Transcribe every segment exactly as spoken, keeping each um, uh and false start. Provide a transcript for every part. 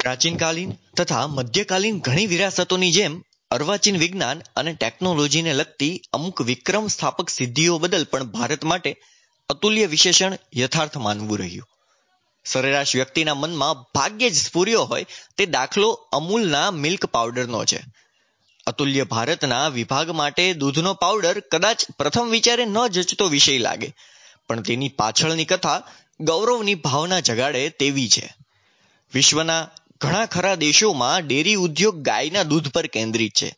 પ્રાચીનકાલીન તથા મધ્યકાલીન ઘણી વિરાસતોની જેમ અર્વાચીન વિજ્ઞાન અને ટેકનોલોજીને લગતી અમુક વિક્રમ સ્થાપક સિદ્ધિઓ બદલ પણ ભારત માટે અતુલ્ય વિશેષણ યથાર્થ માનવું રહ્યું. સરેરાશ વ્યક્તિના મનમાં ભાગ્યે જ સ્ફુર્યો હોય તે દાખલો અમૂલના મિલ્ક પાવડરનો છે. અતુલ્ય ભારતના વિભાગ માટે દૂધનો પાવડર કદાચ પ્રથમ વિચારે ન જચતો વિષય લાગે, પણ તેની પાછળની કથા ગૌરવની ભાવના જગાડે તેવી છે. વિશ્વના ઘણા ખરા દેશોમાં ડેરી ઉદ્યોગ ગાયના દૂધ પર કેન્દ્રિત છે.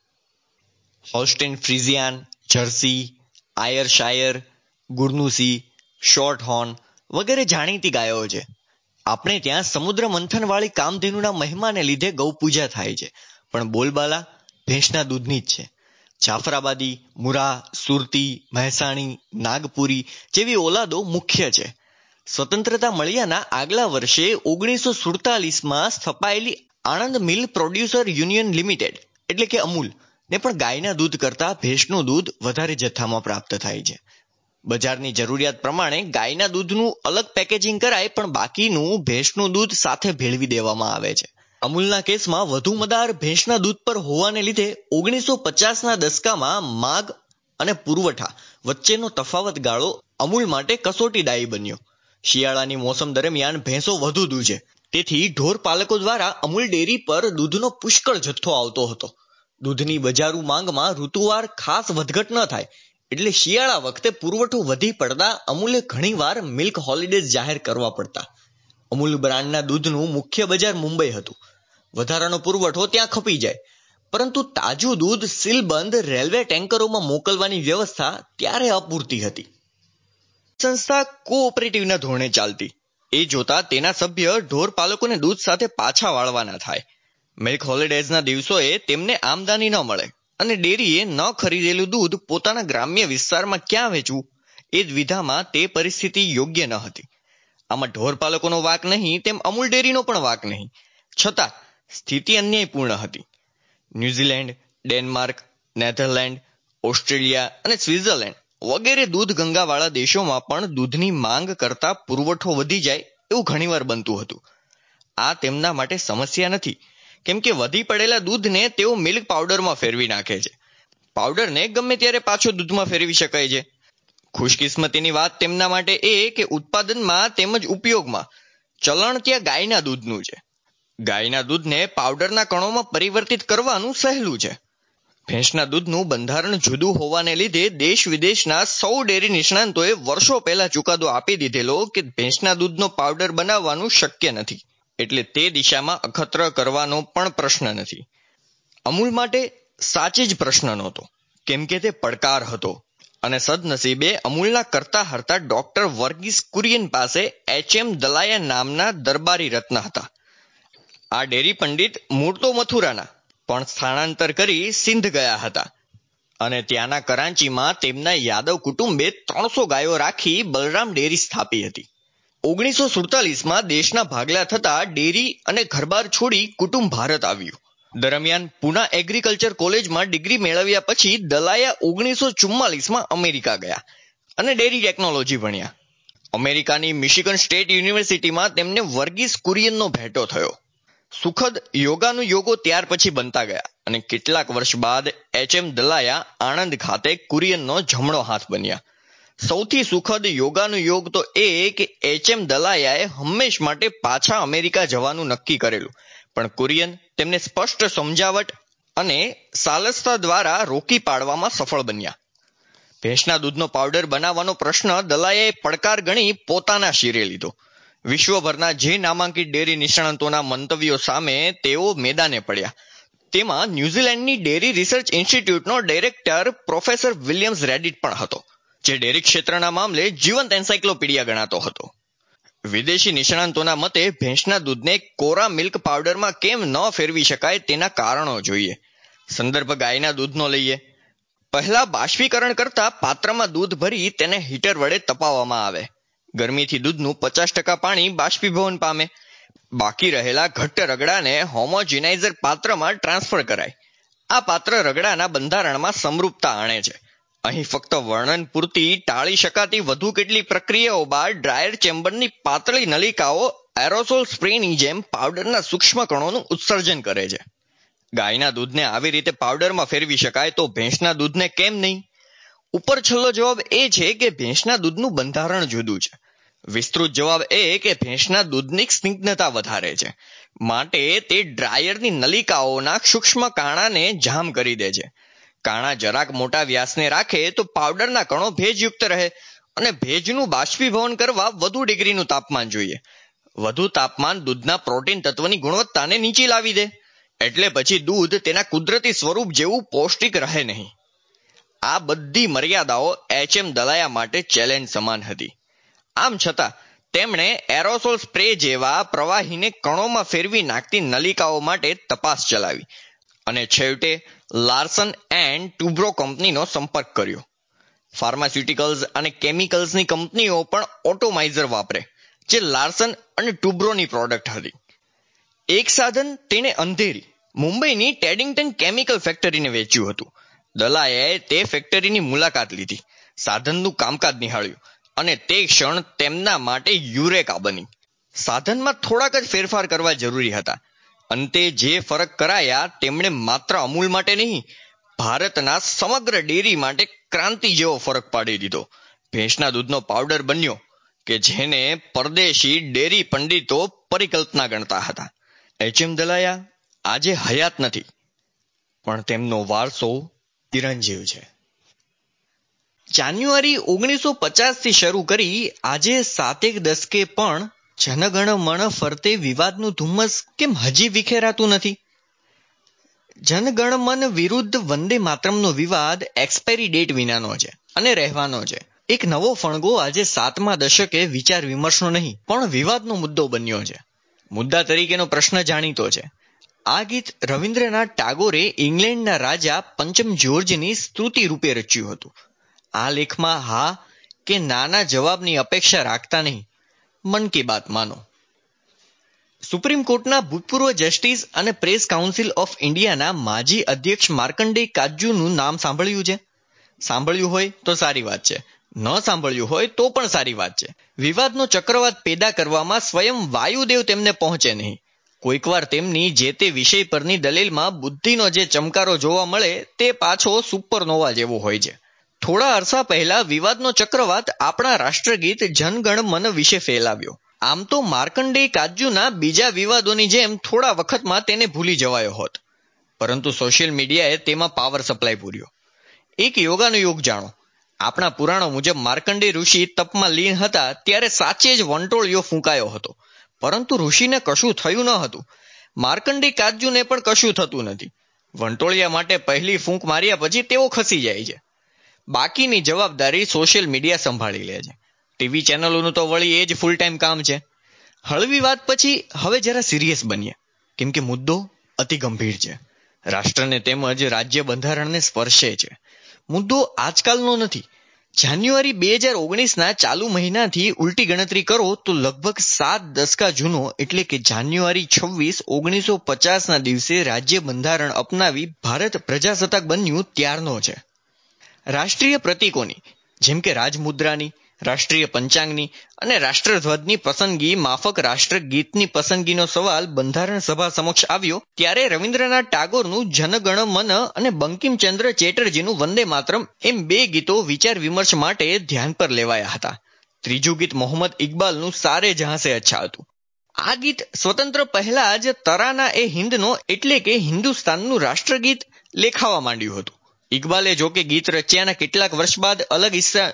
હોલ્સ્ટેઇન ફ્રીઝિયાન, જર્સી, આયરશાયર, ગુર્નુસી, શોર્ટહોર્ન વગેરે જાણીતી ગાયો છે. આપણે ત્યાં સમુદ્ર મંથનવાળી કામધેનુના મહિમાને લીધે ગૌપૂજા થાય છે, પણ બોલબાલા ભેંસના દૂધની જ છે. જાફરાબાદી, મુરા, સુરતી, મહેસાણી, નાગપુરી જેવી ઓલાદો મુખ્ય છે. સ્વતંત્રતા મળ્યાના આગલા વર્ષે ઓગણીસો સુડતાલીસમાં સ્થપાયેલી Anand mill producer union limited એટલે કે અમૂલ ને પણ ગાયના દૂધ કરતાં ભેંસનું દૂધ વધારે જથ્થામાં પ્રાપ્ત થાય છે. બજારની જરૂરિયાત પ્રમાણે ગાયના દૂધનું અલગ પેકેજિંગ કરાય, પણ બાકીનું ભેંસનું દૂધ સાથે ભેળવી દેવામાં આવે છે. અમૂલના કેસમાં વધુ મદાર ભેંસના દૂધ પર હોવાને લીધે ઓગણીસો પચાસના દશકામાં માગ અને પુરવઠા વચ્ચેનો તફાવત ગાળો અમૂલ માટે કસોટીદાયી બન્યો. શિયાળાની મોસમ દરમિયાન ભેંસો વધુ દૂધે, તેથી ઢોર પાલકો દ્વારા અમૂલ ડેરી પર દૂધનો પુષ્કળ જથ્થો આવતો હતો. દૂધની બજારૂ માંગમાં ઋતુવાર ખાસ વધઘટ ન થાય એટલે શિયાળા વખતે પુરવઠો વધી પડતા અમૂલે ઘણીવાર મિલ્ક હોલિડેઝ જાહેર કરવા પડતા. અમૂલ બ્રાન્ડના દૂધનું મુખ્ય બજાર મુંબઈ હતું. વધારાનો પુરવઠો ત્યાં ખપી જાય, પરંતુ તાજું દૂધ સીલબંધ રેલવે ટેન્કરોમાં મોકલવાની વ્યવસ્થા ત્યારે અપૂરતી હતી. સંસ્થા કોઓપરેટિવના ધોરણે ચાલતી, એ જોતા તેના સભ્ય ઢોર પાલકોને દૂધ સાથે પાછા વાળવાના થાય. મિલ્ક હોલિડેઝના દિવસોએ તેમને આમદાની ન મળે અને ડેરીએ ન ખરીદેલું દૂધ પોતાના ગ્રામ્ય વિસ્તારમાં ક્યાં વેચવું એ દ્વિધામાં તે પરિસ્થિતિ યોગ્ય ન હતી. આમાં ઢોર પાલકોનો વાક નહીં તેમ અમૂલ ડેરીનો પણ વાક નહીં, છતાં સ્થિતિ અન્યાયપૂર્ણ હતી. ન્યૂઝીલેન્ડ, ડેનમાર્ક, નેધરલેન્ડ, ઓસ્ટ્રેલિયા અને સ્વિટ્ઝરલેન્ડ વગેરે દૂધ ગંગાવાળા દેશોમાં પણ દૂધની માંગ કરતાં પુરવઠો વધી જાય એવું ઘણીવાર બનતું હતું. આ તેમના માટે સમસ્યા નથી, કેમ કે વધી પડેલા દૂધને તેઓ મિલ્ક પાવડરમાં ફેરવી નાખે છે. પાવડરને ગમે ત્યારે પાછો દૂધમાં ફેરવી શકાય છે. ખુશકિસ્મતીની વાત તેમના માટે એ કે ઉત્પાદનમાં તેમજ ઉપયોગમાં ચલણ ત્યાં ગાયના દૂધનું છે. ગાયના દૂધને પાવડરના કણોમાં પરિવર્તિત કરવાનું સહેલું છે. ભેંસના દૂધનું બંધારણ જુદું હોવાને લીધે દેશ વિદેશના સૌ ડેરી નિષ્ણાંતોએ વર્ષો પહેલા ચુકાદો આપી દીધેલો કે ભેંસના દૂધનો પાવડર બનાવવાનું શક્ય નથી, એટલે તે દિશામાં અખત્ર કરવાનો પણ પ્રશ્ન નથી. અમૂલ માટે સાચે જ પ્રશ્ન નહોતો, કેમ કે તે પડકાર હતો. અને સદનસીબે અમૂલના કરતા હરતા ડોક્ટર વર્ગીસ કુરિયન પાસે એચ એમ દલાયા નામના દરબારી રત્ન હતા. આ ડેરી પંડિત મૂળ તો મથુરાના, પણ સ્થાનાંતર કરી સિંધ ગયા હતા અને ત્યાંના કરાંચીમાં તેમના યાદવ કુટુંબે ત્રણસો ગાયો રાખી બલરામ ડેરી સ્થાપી હતી. ઓગણીસો સુડતાલીસમાં દેશના ભાગલા થતા ડેરી અને ઘરબાર છોડી કુટુંબ ભારત આવ્યું. દરમિયાન પુના એગ્રીકલ્ચર કોલેજમાં ડિગ્રી મેળવ્યા પછી દલાયા ઓગણીસો ચુમ્માલીસમાં અમેરિકા ગયા અને ડેરી ટેકનોલોજી ભણ્યા. અમેરિકાની મિશિગન સ્ટેટ યુનિવર્સિટીમાં તેમને વર્ગીસ કુરિયનનો ભેટો થયો. સુખદ યોગાનુયોગો ત્યાર પછી બનતા ગયા અને કેટલાક વર્ષ બાદ એચ એમ દલાયા આણંદ ખાતે કુરિયનનો જમણો હાથ બન્યા. સૌથી સુખદ યોગાનુયોગ તો એ કે એચ એમ દલાયાએ હંમેશ માટે પાછા અમેરિકા જવાનું નક્કી કરેલું, પણ કુરિયન તેમને સ્પષ્ટ સમજાવટ અને સાલસતા દ્વારા રોકી પાડવામાં સફળ બન્યા. ભેંસના દૂધનો પાવડર બનાવવાનો પ્રશ્ન દલાયાએ પડકાર ગણી પોતાના શિરે લીધો. વિશ્વભરના જે નામાંકિત ડેરી નિષ્ણાંતોના મંતવ્યો સામે તેઓ મેદાને પડ્યા. તેમાં ન્યૂઝીલેન્ડની ડેરી રિસર્ચ ઇન્સ્ટિટ્યૂટનો ડાયરેક્ટર પ્રોફેસર વિલિયમ્સ રેડિટ પણ હતો, જે ડેરી ક્ષેત્રના મામલે જીવંત એન્સાઇક્લોપીડિયા ગણાતો હતો. વિદેશી નિષ્ણાંતોના મતે ભેંસના દૂધને કોરા મિલ્ક પાવડરમાં કેમ ન ફેરવી શકાય તેના કારણો જોઈએ. સંદર્ભ ગાયના દૂધનો લઈએ. પહેલા બાષ્પીકરણ કરતા પાત્રમાં દૂધ ભરી તેને હીટર વડે તપાવવામાં આવે. ગરમીથી દૂધનું પચાસ ટકા પાણી બાષ્પીભવન પામે. બાકી રહેલા ઘટ્ટ રગડાને હોમોજિનાઇઝર પાત્રમાં ટ્રાન્સફર કરાય. આ પાત્ર રગડાના બંધારણમાં સમરૂપતા આણે છે. અહીં ફક્ત વર્ણન પૂરતી ટાળી શકાતી વધુ કેટલી પ્રક્રિયાઓ બાદ ડ્રાયર ચેમ્બરની પાતળી નલિકાઓ એરોસોલ સ્પ્રેની જેમ પાવડરના સૂક્ષ્મ કણોનું ઉત્સર્જન કરે છે. ગાયના દૂધને આવી રીતે પાવડરમાં ફેરવી શકાય તો ભેંસના દૂધને કેમ નહીં? ઉપર છેલ્લો જવાબ એ છે કે ભેંસના દૂધનું બંધારણ જુદું છે. વિસ્તૃત જવાબ એ કે ભેંસના દૂધની સ્નિગ્ધતા વધારે છે, માટે તે ડ્રાયરની નલિકાઓના સૂક્ષ્મ કાણાને જામ કરી દે છે. કાણા જરાક મોટા વ્યાસને રાખે તો પાવડરના કણો ભેજયુક્ત રહે, અને ભેજનું બાષ્પીભવન કરવા વધુ ડિગ્રીનું તાપમાન જોઈએ. વધુ તાપમાન દૂધના પ્રોટીન તત્વની ગુણવત્તાને નીચી લાવી દે, એટલે પછી દૂધ તેના કુદરતી સ્વરૂપ જેવું પૌષ્ટિક રહે નહીં. આ બધી મર્યાદાઓ એચ એમ દલાયા માટે ચેલેન્જ સમાન હતી. આમ છતાં તેમણે એરોસોલ સ્પ્રે જેવા પ્રવાહીને કણોમાં ફેરવી નાખતી નલિકાઓ માટે તપાસ ચલાવી અને છેવટે લાર્સન એન્ડ ટુબ્રો કંપનીનો સંપર્ક કર્યો. ફાર્માસ્યુટિકલ્સ અને કેમિકલ્સની કંપનીઓ પણ ઓટોમાઇઝર વાપરે, જે લાર્સન અને ટુબ્રોની પ્રોડક્ટ હતી. એક સાધન તેણે અંધેરી મુંબઈની ટેડિંગ્ટન કેમિકલ ફેક્ટરીને વેચ્યું હતું. દલાયાએ તે ફેક્ટરીની મુલાકાત લીધી, સાધનનું કામકાજ નિહાળ્યું, અને તે ક્ષણ તેમના માટે યુરેકા બની. સાધનમાં થોડાક જ ફેરફાર કરવા જરૂરી હતા. અંતે જે ફરક કરાયા તેમણે માત્ર અમૂલ માટે નહીં, ભારતના સમગ્ર ડેરી માટે ક્રાંતિ જેવો ફરક પાડી દીધો. ભેંસના દૂધનો પાવડર બન્યો કે જેને પરદેશી ડેરી પંડિતો પરિકલ્પના ગણતા હતા. એચ એમ દલાયા આજે હયાત નથી, પણ તેમનો વારસો ચિરંજીવ છે. જાન્યુઆરી ઓગણીસો પચાસ થી શરૂ કરી આજે સાતેક દશકે પણ જનગણ મણ ફરતે વિવાદનું ધુમ્મસ કેમ હજી વિખેરાતું નથી? જનગણમન વિરુદ્ધ વંદે માતરમનો વિવાદ એક્સપાયરી ડેટ વિનાનો છે અને રહેવાનો છે. એક નવો ફણગો આજે સાતમા દશકે વિચાર વિમર્શનો નહીં, પણ વિવાદનો મુદ્દો બન્યો છે. મુદ્દા તરીકેનો પ્રશ્ન જાણીતો છે. આ ગીત રવિન્દ્રનાથ ટાગોરે ઇંગ્લેન્ડના રાજા પંચમ જ્યોર્જની સ્તુતિ રૂપે રચ્યું હતું. આ લેખમાં હા કે નાના જવાબની અપેક્ષા રાખતા નહીં, મન કી બાત માનો. સુપ્રીમ કોર્ટના ભૂતપૂર્વ જસ્ટિસ અને પ્રેસ કાઉન્સિલ ઓફ ઇન્ડિયાના માજી અધ્યક્ષ માર્કંડેય કાટજુનું નામ સાંભળ્યું છે? સાંભળ્યું હોય તો સારી વાત છે, ન સાંભળ્યું હોય તો પણ સારી વાત છે. વિવાદનો ચક્રવાત પેદા કરવામાં સ્વયં વાયુદેવ તેમને પહોંચે નહીં. કોઈકવાર તેમની જે તે વિષય પરની દલીલમાં બુદ્ધિનો જે ચમકારો જોવા મળે તે પાછો સુપરનોવા જેવો હોય છે. થોડા અરસા પહેલા વિવાદનો ચક્રવાત આપણા રાષ્ટ્રગીત જનગણ મન વિશે ફેલાવ્યો. આમ તો માર્કંડેય કાટજુના બીજા વિવાદોની જેમ થોડા વખતમાં તેને ભૂલી જવાયો હોત, પરંતુ સોશિયલ મીડિયાએ તેમાં પાવર સપ્લાય પૂર્યો. એક યોગાનુયોગ જાણો. આપણા પુરાણો મુજબ માર્કંડેય ઋષિ તપમાં લીન હતા ત્યારે સાચે જ વંટોળિયો ફૂંકાયો હતો, પરંતુ ઋષિને કશું થયું ન હતું. માર્કંડેય કાટજુને પણ કશું થતું નથી. વંટોળિયા માટે પહેલી ફૂંક માર્યા પછી તેઓ ખસી જાય છે. બાકીની જવાબદારી સોશિયલ મીડિયા સંભાળી લે છે. ટીવી ચેનલોનું તો વળી એ જ ફૂલ ટાઈમ કામ છે. હળવી વાત પછી હવે જરા સિરિયસ બનીએ, કેમ કે મુદ્દો અતિ ગંભીર છે. રાષ્ટ્રને તેમજ રાજ્ય બંધારણને સ્પર્શે છે. મુદ્દો આજકાલનો નથી. જાન્યુઆરી બે હજાર ઓગણીસના ચાલુ મહિનાથી ઉલટી ગણતરી કરો તો લગભગ સાત દશકા જૂનો, એટલે કે જાન્યુઆરી છવ્વીસ ઓગણીસો પચાસના દિવસે રાજ્ય બંધારણ અપનાવી ભારત પ્રજાસત્તાક બન્યું ત્યારનો છે. રાષ્ટ્રીય પ્રતીકોની જેમ કે રાજમુદ્રાની, રાષ્ટ્રીય પંચાંગની અને રાષ્ટ્રધ્વજની પસંદગી માફક રાષ્ટ્રગીતની પસંદગીનો સવાલ બંધારણ સભા સમક્ષ આવ્યો ત્યારે રવિન્દ્રનાથ ટાગોરનું જનગણ મન અને બંકિમચંદ્ર ચેટર્જીનું વંદે માતરમ એમ બે ગીતો વિચાર વિમર્શ માટે ધ્યાન પર લેવાયા હતા. ત્રીજું ગીત મોહમ્મદ ઇકબાલનું સારે જહાં સે અચ્છા હતું. આ ગીત સ્વતંત્ર પહેલા જ તરાના એ હિન્દનો એટલે કે હિન્દુસ્તાનનું રાષ્ટ્રગીત લેખાવા માંડ્યું હતું. ઇકબાલે જોકે ગીત રચ્યાના કેટલાક વર્ષ બાદ અલગ ઇસ્લા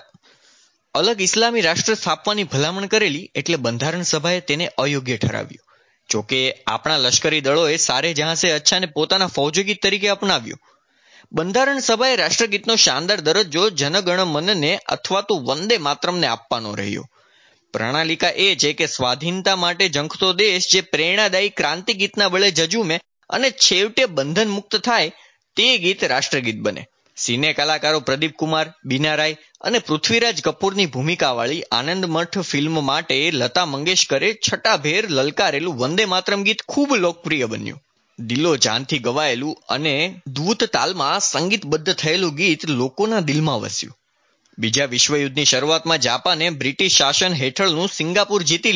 અલગ ઇસ્લામી રાષ્ટ્ર સ્થાપવાની ભલામણ કરેલી, એટલે બંધારણ સભાએ તેને અયોગ્ય ઠરાવ્યું. જોકે આપણા લશ્કરી દળોએ સારે જહાં સે અચ્છાને પોતાના ફૌજી ગીત તરીકે અપનાવ્યું. બંધારણ સભાએ રાષ્ટ્રગીતનો શાનદાર દરજ્જો જનગણ મનને અથવા તો વંદે માતરમને આપવાનો રહ્યો. પ્રણાલિકા એ છે કે સ્વાધીનતા માટે ઝંખતો દેશ જે પ્રેરણાદાયી ક્રાંતિ ગીતના બળે ઝઝુમે અને છેવટે બંધન મુક્ત થાય તે ગીત રાષ્ટ્રગીત બને. સિને કલાકારો પ્રદીપ કુમાર, બીના રાય અને પૃથ્વીરાજ કપૂરની ભૂમિકાવાળી આનંદ મઠ ફિલ્મ માટે લતા મંગેશકરે છટાભેર લલકારેલું વંદે માતરમ ગીત ખૂબ લોકપ્રિય બન્યું. દિલો જાનથી ગવાયેલું અને ધૂત તાલમાં સંગીતબદ્ધ થયેલું ગીત લોકોના દિલમાં વસ્યું. બીજા વિશ્વયુદ્ધની શરૂઆતમાં જાપાને બ્રિટિશ શાસન હેઠળનું સિંગાપુર જીતી લીધું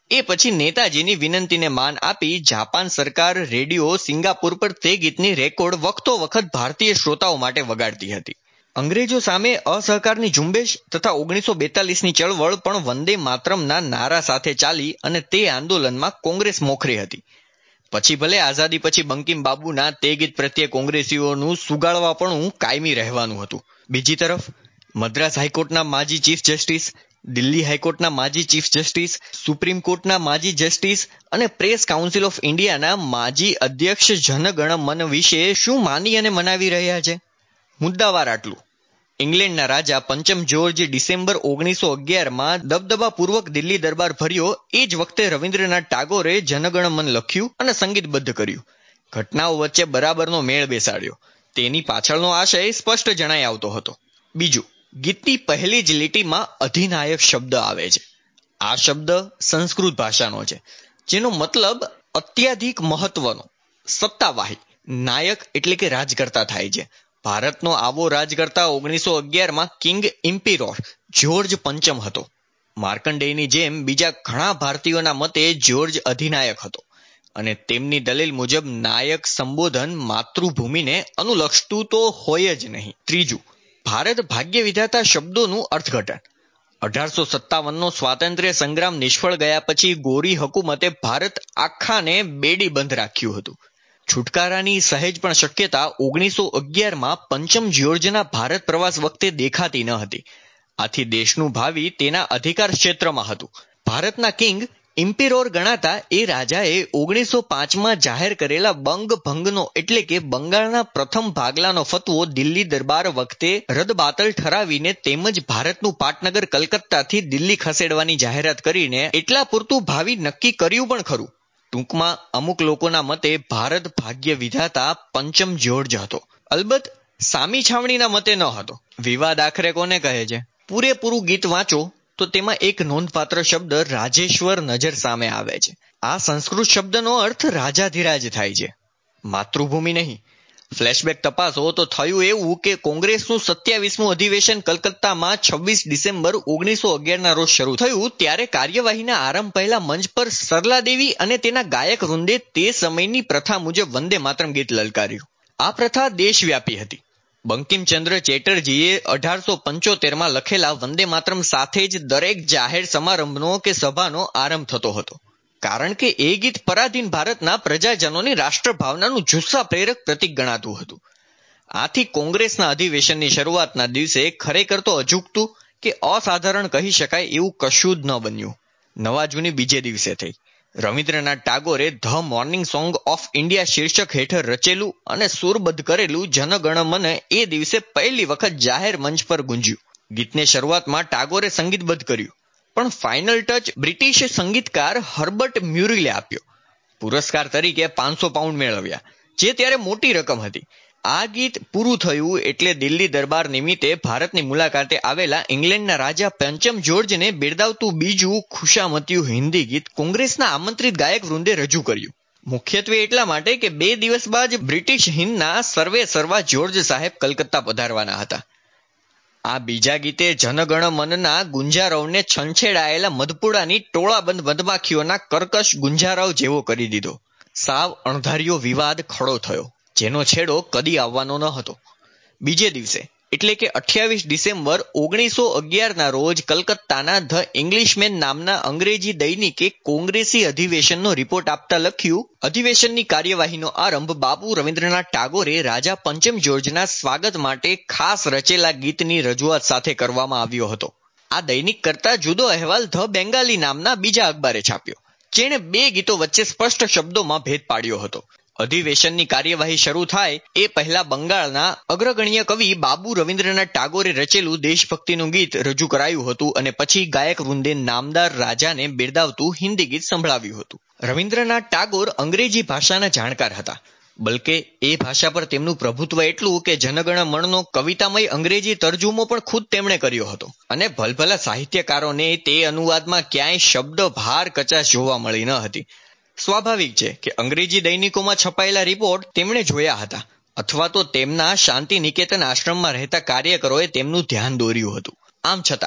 એ પછી નેતાજીની વિનંતીને માન આપી જાપાન સરકાર રેડિયો સિંગાપુર પર તે ગીતની રેકોર્ડ વખતો વખત ભારતીય શ્રોતાઓ માટે વગાડતી હતી. અંગ્રેજો સામે અસહકારની ઝુંબેશ તથા ઓગણીસો બેતાલીસની ચળવળ પણ વંદે માતરમના નારા સાથે ચાલી અને તે આંદોલનમાં કોંગ્રેસ મોખરી હતી. પછી ભલે આઝાદી પછી બંકિમ બાબુના તે ગીત પ્રત્યે કોંગ્રેસીઓનું સુગાળવાપણું કાયમી રહેવાનું હતું. બીજી તરફ મદ્રાસ હાઈકોર્ટના માજી ચીફ જસ્ટિસ, દિલ્હી હાઈકોર્ટના માજી ચીફ જસ્ટિસ, સુપ્રીમ કોર્ટના માજી જસ્ટિસ અને પ્રેસ કાઉન્સિલ ઓફ ઇન્ડિયાના માજી અધ્યક્ષ જનગણ મન વિશે શું માની અને મનાવી રહ્યા છે? મુદ્દાવાર આટલું. ઇંગ્લેન્ડના રાજા પંચમ જ્યોર્જ ડિસેમ્બર ઓગણીસો અગિયારમાં દબદબાપૂર્વક દિલ્હી દરબાર ભર્યો એ જ વખતે રવિન્દ્રનાથ ટાગોરે જનગણ મન લખ્યું અને સંગીતબદ્ધ કર્યું. ઘટનાઓ વચ્ચે બરાબરનો મેળ બેસાડ્યો. તેની પાછળનો આશય સ્પષ્ટ જણાઈ આવતો હતો. બીજું, ગીતની પહેલી જ લીટીમાં અધિનાયક શબ્દ આવે છે. આ શબ્દ સંસ્કૃત ભાષાનો છે, જેનો મતલબ અત્યાધિક મહત્વનો, સત્તાવાહી. નાયક એટલે કે રાજકર્તા થાય છે. ભારતનો આવો રાજકર્તા ઓગણીસો અગિયારમાં કિંગ ઇમ્પિરોર જ્યોર્જ પંચમ હતો. માર્કંડેયની જેમ બીજા ઘણા ભારતીયોના મતે જ્યોર્જ અધિનાયક હતો અને તેમની દલીલ મુજબ નાયક સંબોધન માતૃભૂમિને અનુલક્ષતું તો હોય જ નહીં. ત્રીજું, ભારત ભાગ્ય વિધાતા શબ્દોનું અર્થઘટન. અઢારસો સત્તાવનનો સ્વાતંત્ર્ય સંગ્રામ નિષ્ફળ ગયા પછી ગોરી હકુમતે ભારત આખાને બેડી બંધ રાખ્યું હતું. છુટકારાની સહેજ પણ શક્યતા ઓગણીસો અગિયારમાં પંચમ જ્યોર્જના ભારત પ્રવાસ વખતે દેખાતી ન હતી. આથી દેશનું ભાવિ તેના અધિકાર ક્ષેત્રમાં હતું. ભારતના કિંગ ઇમ્પિરોર ગણાતા એ રાજાએ ઓગણીસો પાંચમાં જાહેર કરેલા બંગ ભંગનો એટલે કે બંગાળના પ્રથમ ભાગલાનો ફતવો દિલ્હી દરબાર વખતે રદબાતલ ઠરાવીને તેમજ ભારતનું પાટનગર કલકત્તાથી દિલ્હી ખસેડવાની જાહેરાત કરીને એટલા પૂરતું ભાવિ નક્કી કર્યું પણ ખરું. ટૂંકમાં અમુક લોકોના મતે ભારત ભાગ્ય વિધાતા પંચમ જ્યોર્જ હતો. અલબત્ત સામી છાવણીના મતે ન હતો. વિવાદ આખરે કોને કહે છે? પૂરેપૂરું ગીત વાંચો તો તેમાં એક નોંધપાત્ર શબ્દ રાજેશ્વર નજર સામે આવે છે. આ સંસ્કૃત શબ્દનો અર્થ રાજાધિરાજ થાય છે, માતૃભૂમિ નહીં. ફ્લેશબેક તપાસો તો થયું એવું કે કોંગ્રેસનું સત્યાવીસમું અધિવેશન કલકત્તામાં છવ્વીસ ડિસેમ્બર ઓગણીસો અગિયારના રોજ શરૂ થયું. ત્યારે કાર્યવાહીના આરંભ પહેલા મંચ પર સરલાદેવી અને તેના ગાયક વૃંદે તે સમયની પ્રથા મુજબ વંદે માતરમ ગીત લલકાર્યું. આ પ્રથા દેશવ્યાપી હતી. બંકિમચંદ્ર ચેટર્જીએ અઢારસો પંચોતેરમાં લખેલા વંદે માતરમ સાથે જ દરેક જાહેર સમારંભનો કે સભાનો આરંભ થતો હતો, કારણ કે એ ગીત પરાધીન ભારતના પ્રજાજનોની રાષ્ટ્રભાવનાનું જુસ્સા પ્રેરક પ્રતીક ગણાતું હતું. આથી કોંગ્રેસના અધિવેશનની શરૂઆતના દિવસે ખરેખર તો અજુગતું કે અસાધારણ કહી શકાય એવું કશું જ ન બન્યું. નવા જૂની બીજે દિવસે થઈ. રવિન્દ્રનાથ ટાગોરે the morning song of India શીર્ષક હેઠળ રચેલું અને સુરબદ્ધ કરેલું જનગણ મન એ દિવસે પહેલી વખત જાહેર મંચ પર ગુંજ્યું. ગીતને શરૂઆતમાં ટાગોરે સંગીતબદ્ધ કર્યું, પણ ફાઇનલ ટચ બ્રિટિશ સંગીતકાર હર્બર્ટ મ્યુરિલે આપ્યો. પુરસ્કાર તરીકે પાંચસો પાઉન્ડ મેળવ્યા, જે ત્યારે મોટી રકમ હતી. આ ગીત પૂરું થયું એટલે દિલ્હી દરબાર નિમિત્તે ભારતની મુલાકાતે આવેલા ઇંગ્લેન્ડના રાજા પંચમ જ્યોર્જને બિરદાવતું બીજું ખુશામતીયું હિન્દી ગીત કોંગ્રેસના આમંત્રિત ગાયક વૃંદે રજૂ કર્યું. મુખ્યત્વે એટલા માટે કે બે દિવસ બાદ બ્રિટિશ હિંદના સર્વે સર્વા જ્યોર્જ સાહેબ કલકત્તા પધારવાના હતા. આ બીજા ગીતે જનગણ મનના ગુંજારવને છંછેડાયેલા મધપુડાની ટોળાબંધ મધમાખીઓના કર્કશ ગુંજારવ જેવો કરી દીધો. સાવ અણધાર્યો વિવાદ ખડો થયો, જેનો છેડો કદી આવવાનો ન હતો. બીજે દિવસે એટલે કે અઠ્યાવીસ ડિસેમ્બર ઓગણીસો અગિયારના રોજ કલકત્તાના ધ ઇંગ્લિશમેન નામના અંગ્રેજી દૈનિકે કોંગ્રેસી અધિવેશનનો રિપોર્ટ આપતા લખ્યું, અધિવેશનની કાર્યવાહીનો આરંભ બાપુ રવિન્દ્રનાથ ટાગોરે રાજા પંચમ જ્યોર્જના સ્વાગત માટે ખાસ રચેલા ગીતની રજૂઆત સાથે કરવામાં આવ્યો હતો. આ દૈનિક કરતા જુદો અહેવાલ ધ બેંગાલી નામના બીજા અખબારે છાપ્યો, જેણે બે ગીતો વચ્ચે સ્પષ્ટ શબ્દોમાં ભેદ પાડ્યો હતો. અધિવેશનની કાર્યવાહી શરૂ થાય એ પહેલા બંગાળના અગ્રગણ્ય કવિ બાબુ રવિન્દ્રનાથ ટાગોરે રચેલું દેશભક્તિનું ગીત રજૂ કરાયું હતું અને પછી ગાયક વૃંદે નામદાર રાજાને બિરદાવતું હિન્દી ગીત સંભળાવ્યું હતું. રવિન્દ્રનાથ ટાગોર અંગ્રેજી ભાષાના જાણકાર હતા, બલકે એ ભાષા પર તેમનું પ્રભુત્વ એટલું કે જનગણ મનનો કવિતામય અંગ્રેજી તરજુમો પણ ખુદ તેમણે કર્યો હતો અને ભલભલા સાહિત્યકારોને તે અનુવાદમાં ક્યાંય શબ્દ ભાર કચાશ જોવા મળી ન હતી. સ્વાભાવિક છે કે અંગ્રેજી દૈનિકોમાં છપાયેલા રિપોર્ટ તેમણે જોયા હતા, અથવા તો તેમના શાંતિ નિકેતન આશ્રમમાં રહેતા કાર્યકરોએ તેમનું ધ્યાન દોર્યું હતું. આમ છતાં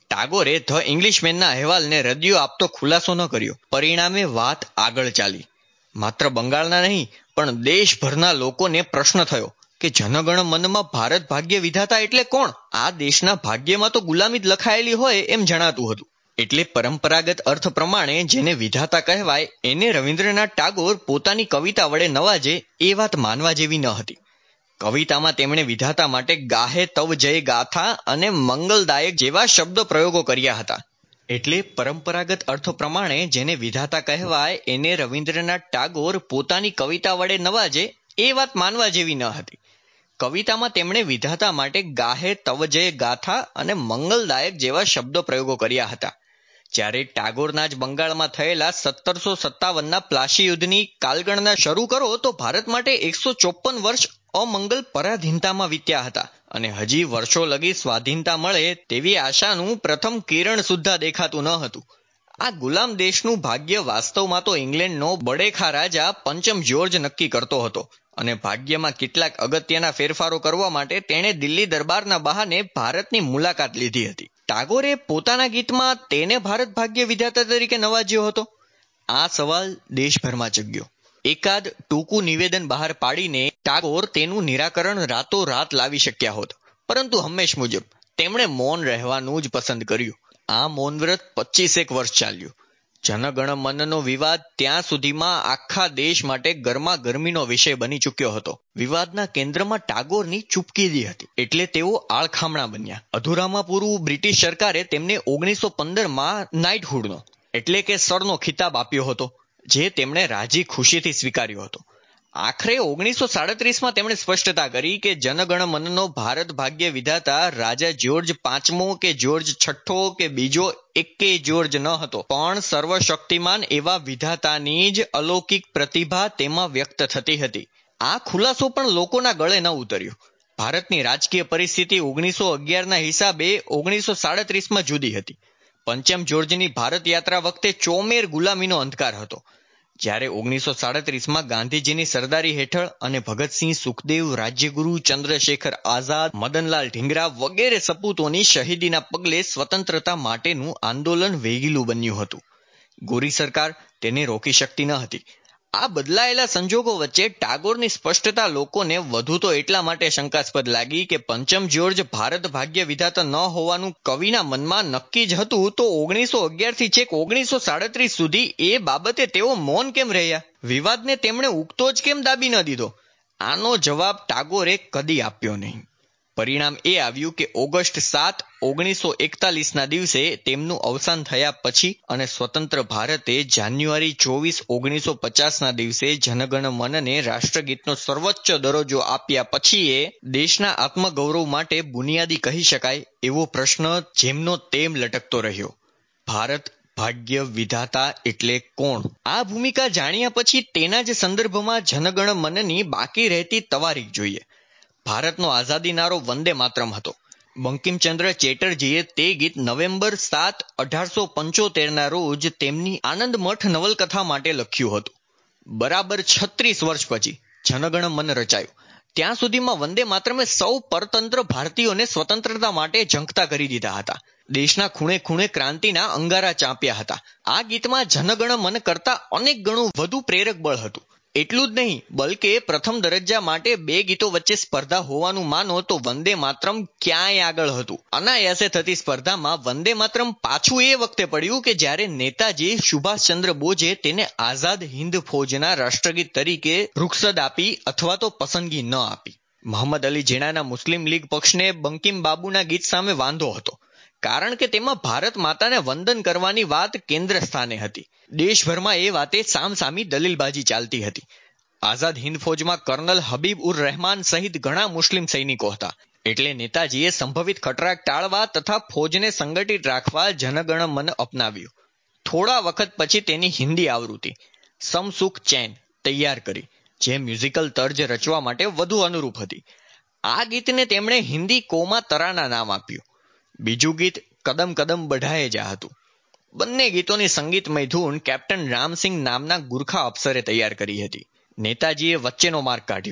ટાગોરે ધ ઇંગ્લિશમેનના અહેવાલને રદિયો આપતો ખુલાસો ન કર્યો. પરિણામે વાત આગળ ચાલી. માત્ર બંગાળના નહીં પણ દેશભરના લોકોને પ્રશ્ન થયો કે જનગણ મનમાં ભારત ભાગ્ય વિધાતા એટલે કોણ? આ દેશના ભાગ્યમાં તો ગુલામી જ લખાયેલી હોય એમ જણાતું હતું. એટલે પરંપરાગત અર્થ પ્રમાણે જેને વિધાતા કહેવાય એને રવિન્દ્રનાથ ટાગોર પોતાની કવિતા વડે નવાજે એ વાત માનવા જેવી ન હતી. કવિતામાં તેમણે વિધાતા માટે ગાહે તવ જય ગાથા અને મંગલદાયક જેવા શબ્દ પ્રયોગો કર્યા હતા. એટલે પરંપરાગત અર્થ પ્રમાણે જેને વિધાતા કહેવાય એને રવિન્દ્રનાથ ટાગોર પોતાની કવિતા વડે નવાજે એ વાત માનવા જેવી ન હતી. કવિતામાં તેમણે વિધાતા માટે ગાહે તવ જય ગાથા અને મંગલદાયક જેવા શબ્દ પ્રયોગો કર્યા હતા. જ્યારે ટાગોરના જ બંગાળમાં થયેલા સત્તરસો સત્તાવનના પ્લાસી યુદ્ધની કાલગણના શરૂ કરો તો ભારત માટે એકસો ચોપન વર્ષ અમંગલ પરાધીનતામાં વીત્યા હતા અને હજી વર્ષો લગી સ્વાધીનતા મળે તેવી આશાનું પ્રથમ કિરણ સુદ્ધા દેખાતું ન હતું. આ ગુલામ દેશનું ભાગ્ય વાસ્તવમાં તો ઇંગ્લેન્ડનો બડેખા રાજા પંચમ જ્યોર્જ નક્કી કરતો હતો અને ભાગ્યમાં કેટલાક અગત્યના ફેરફારો કરવા માટે તેણે દિલ્હી દરબારના બહાને ભારતની મુલાકાત લીધી હતી. ટાગોરે પોતાના ગીતમાં તેને ભારત ભાગ્ય વિધાતા તરીકે નવાજ્યો હતો. આ સવાલ દેશભરમાં જગ્યો. એકાદ ટૂંકું નિવેદન બહાર પાડીને ટાગોર તેનું નિરાકરણ રાતોરાત લાવી શક્યા હોત, પરંતુ હંમેશ મુજબ તેમણે મૌન રહેવાનું જ પસંદ કર્યું. આ મૌનવ્રત પચીસેક વર્ષ ચાલ્યું. જનગણ મનનો વિવાદ ત્યાં સુધીમાં આખા દેશ માટે ગરમા ગરમીનો વિષય બની ચૂક્યો હતો. વિવાદના કેન્દ્રમાં ટાગોરની ચૂપકીદી હતી એટલે તેઓ આળખામણા બન્યા. અધૂરામાં પૂરું બ્રિટિશ સરકારે તેમને ઓગણીસો પંદરમાં નાઇટહુડનો એટલે કે સરનો ખિતાબ આપ્યો હતો, જે તેમણે રાજી ખુશીથી સ્વીકાર્યો હતો. આખરે ઓગણીસો સાડત્રીસમાં તેમણે સ્પષ્ટતા કરી કે જનગણ મનનો ભારત ભાગ્ય વિધાતા રાજા જ્યોર્જ પાંચમો કે જ્યોર્જ છઠ્ઠો કે બીજો એકેય જ્યોર્જ ન હતો, પણ સર્વશક્તિમાન એવા વિધાતાની જ અલૌકિક પ્રતિભા તેમાં વ્યક્ત થતી હતી. આ ખુલાસો પણ લોકોના ગળે ન ઉતર્યો. ભારતની રાજકીય પરિસ્થિતિ ઓગણીસો અગિયારના હિસાબે ઓગણીસો સાડત્રીસમાં જુદી હતી. પંચમ જ્યોર્જની ભારત યાત્રા વખતે ચોમેર ગુલામીનો અંધકાર હતો. જ્યારે ઓગણીસો સાડત્રીસમાં ગાંધીજીની સરદારી હેઠળ અને ભગતસિંહ, સુખદેવ, રાજ્યગુરુ, ચંદ્રશેખર આઝાદ, મદનલાલ ઢીંગરા વગેરે સપૂતોની શહીદીના પગલે સ્વતંત્રતા માટેનું આંદોલન વેગીલું બન્યું હતું. ગોરી સરકાર તેને રોકી શકતી ન હતી. આ બદલાયેલા સંજોગો વચ્ચે ટાગોરની સ્પષ્ટતા લોકોને વધુ તો એટલા માટે શંકાસ્પદ લાગી કે પંચમ જ્યોર્જ ભારત ભાગ્ય વિધાતા ન હોવાનું કવિના મનમાં નક્કી જ હતું, તો ઓગણીસો અગિયાર થી છેક ઓગણીસો સાડત્રીસ સુધી એ બાબતે તેઓ મૌન કેમ રહ્યા? વિવાદને તેમણે ઉગતો જ કેમ દાબી ન દીધો? આનો જવાબ ટાગોરે કદી આપ્યો નહીં. પરિણામ એ આવ્યું કે ઓગસ્ટ સાત ઓગણીસો એકતાલીસના દિવસે તેમનું અવસાન થયા પછી અને સ્વતંત્ર ભારતે જાન્યુઆરી ચોવીસ ઓગણીસો પચાસના દિવસે જનગણ મનને રાષ્ટ્રગીતનો સર્વોચ્ચ દરજ્જો આપ્યા પછી એ દેશના આત્મગૌરવ માટે બુનિયાદી કહી શકાય એવો પ્રશ્ન જેમનો તેમ લટકતો રહ્યો. ભારત ભાગ્ય વિધાતા એટલે કોણ? આ ભૂમિકા જાણ્યા પછી તેના જ સંદર્ભમાં જનગણ મનની બાકી રહેતી તવારીખ જોઈએ. ભારતનો આઝાદીનારો વંદે માતરમ હતો. બંકિમચંદ્ર ચેટર્જીએ તે ગીત નવેમ્બર સાત અઢારસો પંચોતેરના રોજ તેમની આનંદમઠ નવલકથા માટે લખ્યું હતું. બરાબર છત્રીસ વર્ષ પછી જનગણ મન રચાયું. ત્યાં સુધીમાં વંદે માતરમે સૌ પરતંત્ર ભારતીયોને સ્વતંત્રતા માટે ઝંખતા કરી દીધા હતા. દેશના ખૂણે ખૂણે ક્રાંતિના અંગારા ચાંપ્યા હતા. આ ગીતમાં જનગણ મન કરતા અનેક ગણું વધુ પ્રેરક બળ હતું. એટલું જ નહીં, બલકે પ્રથમ દરજ્જા માટે બે ગીતો વચ્ચે સ્પર્ધા હોવાનું માનો તો વંદે માતરમ ક્યાંય આગળ હતું. અનાયાસે થતી સ્પર્ધામાં વંદે માતરમ પાછું એ વખતે પડ્યું કે જ્યારે નેતાજી સુભાષચંદ્ર બોઝે તેને આઝાદ હિન્દ ફૌજના રાષ્ટ્રગીત તરીકે રૂખસદ આપી અથવા તો પસંદગી ન આપી. મોહમ્મદ અલી ઝીણાના મુસ્લિમ લીગ પક્ષને બંકિમ બાબુના ગીત સામે વાંધો હતો, કારણ કે તેમાં ભારત માતાને વંદન કરવાની વાત કેન્દ્ર સ્થાને હતી. દેશભરમાં એ વાતે સામસામી દલીલબાજી ચાલતી હતી. આઝાદ હિન્દ ફૌજમાં કર્નલ હબીબ ઉર રહેમાન સહિત ઘણા મુસ્લિમ સૈનિકો હતા. એટલે નેતાજીએ સંભવિત ખટરાક ટાળવા તથા ફૌજને સંગઠિત રાખવા જનગણ મન અપનાવ્યું. થોડા વખત પછી તેની હિન્દી આવૃત્તિ સમ સુખ ચેન તૈયાર કરી, જે મ્યુઝિકલ તર્જ રચવા માટે વધુ અનુરૂપ હતી. આ ગીતને તેમણે હિન્દી કોમા તરાના નામ આપ્યું. બીજું ગીત કદમ કદમ બઢાએ જા હતું. બંને ગીતોની સંગીતમય ધૂન કેપ્ટન રામસિંગ નામના ગુરખા અફસરે તૈયાર કરી હતી. નેતાજીએ વચ્ચેનો માર્ગ કાઢ્યો.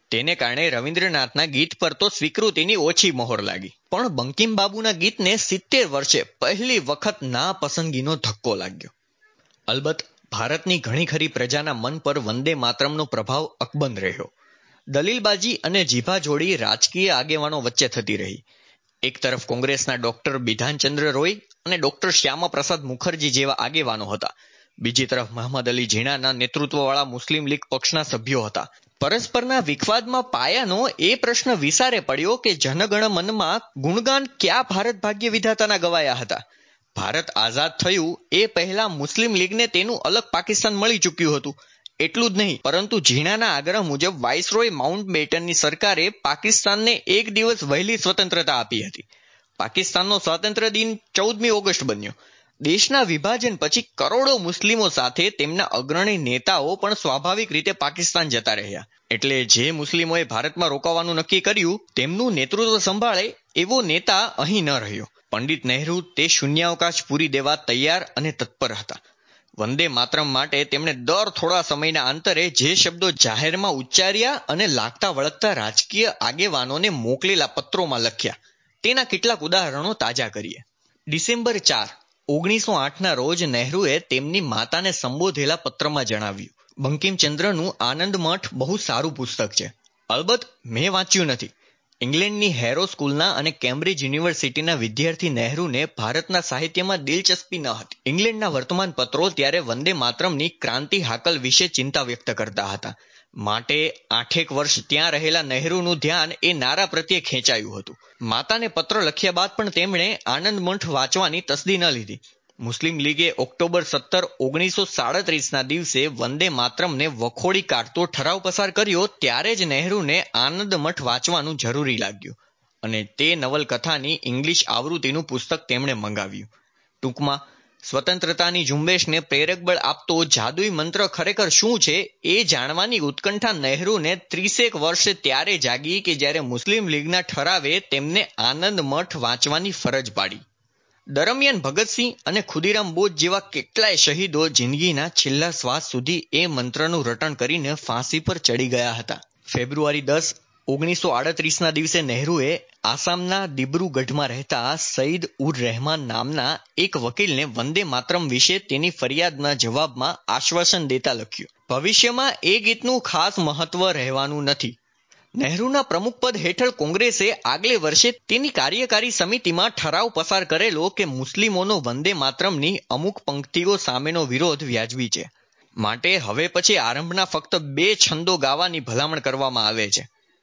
તેને કારણે રવિન્દ્રનાથના ગીત પર તો સ્વીકૃતિની ઓછી મહોર લાગી, પણ બંકિમબાબુના ગીતને સિત્તેર વર્ષે પહેલી વખત ના પસંદગીનો ધક્કો લાગ્યો. અલબત્ત ભારતની ઘણી ખરી પ્રજાના મન પર વંદે માતરમનો પ્રભાવ અકબંધ રહ્યો. દલીલબાજી અને જીભાજોડી રાજકીય આગેવાનો વચ્ચે થતી રહી. એક તરફ કોંગ્રેસના ડોક્ટર બિધાનચંદ્ર રોય અને ડોક્ટર શ્યામા પ્રસાદ મુખર્જી જેવા આગેવાનો હતા. બીજી તરફ મહમદ અલી ઝીણાના નેતૃત્વવાળા મુસ્લિમ લીગ પક્ષના સભ્યો હતા. પરસ્પરના વિખવાદમાં પાયાનો એ પ્રશ્ન વિસારે પડ્યો કે જનગણ મનમાં ગુણગાન ક્યાં ભારત ભાગ્ય વિધાતાના ગવાયા હતા. ભારત આઝાદ થયું એ પહેલા મુસ્લિમ લીગને તેનું અલગ પાકિસ્તાન મળી ચૂક્યું હતું. એટલું જ નહીં, પરંતુ ઝીણાના આગ્રહ મુજબ વાઇસરોય માઉન્ટબેટનની સરકારે પાકિસ્તાનને એક દિવસ વહેલી સ્વતંત્રતા આપી હતી. પાકિસ્તાનનો સ્વાતંત્ર્ય દિન ચૌદમી ઓગસ્ટ બન્યો. દેશના વિભાજન પછી કરોડો મુસ્લિમો સાથે તેમના અગ્રણી નેતાઓ પણ સ્વાભાવિક રીતે પાકિસ્તાન જતા રહ્યા. એટલે જે મુસ્લિમોએ ભારતમાં રોકાવાનું નક્કી કર્યું તેમનું નેતૃત્વ સંભાળે એવો નેતા અહીં ન રહ્યો. પંડિત નહેરુ તે શૂન્યાવકાશ પૂરી દેવા તૈયાર અને તત્પર હતા. વંદે માતરમ માટે તેમણે દર થોડા સમયના અંતરે જે શબ્દો જાહેરમાં ઉચ્ચાર્યા અને લાગતા વળગતા રાજકીય આગેવાનોને મોકલેલા પત્રોમાં લખ્યા, તેના કેટલાક ઉદાહરણો તાજા કરીએ. ડિસેમ્બર ચાર ઓગણીસો આઠના રોજ નહેરુએ તેમની માતાને સંબોધેલા પત્રમાં જણાવ્યું, બંકિમચંદ્રનું આનંદ મઠ બહુ સારું પુસ્તક છે. અલબત્ત મેં વાંચ્યું નથી. ઇંગ્લેન્ડની હેરો સ્કૂલના અને કેમ્બ્રિજ યુનિવર્સિટીના વિદ્યાર્થી નહેરુને ભારતના સાહિત્યમાં દિલચસ્પી ન હતી. ઇંગ્લેન્ડના વર્તમાન પત્રો ત્યારે વંદે માતરમની ક્રાંતિ હાકલ વિશે ચિંતા વ્યક્ત કરતા હતા. માટે આઠેક વર્ષ ત્યાં રહેલા નહેરુનું ધ્યાન એ નારા પ્રત્યે ખેંચાયું હતું. માતાને પત્ર લખ્યા બાદ પણ તેમણે આનંદ મઠ વાંચવાની તસ્દી ન લીધી. મુસ્લિમ લીગે ઓક્ટોબર સત્તર ઓગણીસો સાડત્રીસના દિવસે વંદે માતરમને વખોડી કાઢતો ઠરાવ પસાર કર્યો ત્યારે જ નહેરુને આનંદ મઠ વાંચવાનું જરૂરી લાગ્યું અને તે નવલકથાની ઇંગ્લિશ આવૃત્તિનું પુસ્તક તેમણે મંગાવ્યું. ટૂંકમાં સ્વતંત્રતાની ઝુંબેશને પ્રેરક બળ આપતો જાદુઈ મંત્ર ખરેખર શું છે એ જાણવાની ઉત્કંઠા નહેરુને ત્રીસેક વર્ષે ત્યારે જાગી કે જ્યારે મુસ્લિમ લીગના ઠરાવે તેમને આનંદ મઠ વાંચવાની ફરજ પાડી. દરમિયાન ભગતસિંહ અને ખુદીરામ બોઝ જેવા કેટલાય શહીદો જિંદગીના છેલ્લા શ્વાસ સુધી એ મંત્રનું રટણ કરીને ફાંસી પર ચડી ગયા હતા. ફેબ્રુઆરી દસ ઓગણીસો આડત્રીસના દિવસે નહેરુએ આસામના દિબ્રુગઢમાં રહેતા સઈદ ઉર રહેમાન નામના એક વકીલને વંદે માતરમ વિશે તેની ફરિયાદના જવાબમાં આશ્વાસન દેતા લખ્યું, ભવિષ્યમાં એ ગીતનું ખાસ મહત્વ રહેવાનું નથી. નહેરુના પ્રમુખપદ હેઠળ કોંગ્રેસે આગલે વર્ષે તેની કાર્યકારી સમિતિમાં ઠરાવ પસાર કરેલો કે મુસ્લિમોનો વંદે માતરમની અમુક પંક્તિઓ સામેનો વિરોધ વ્યાજબી છે. માટે હવે પછી આરંભના ફક્ત બે છંદો ગાવાની ભલામણ કરવામાં આવે છે.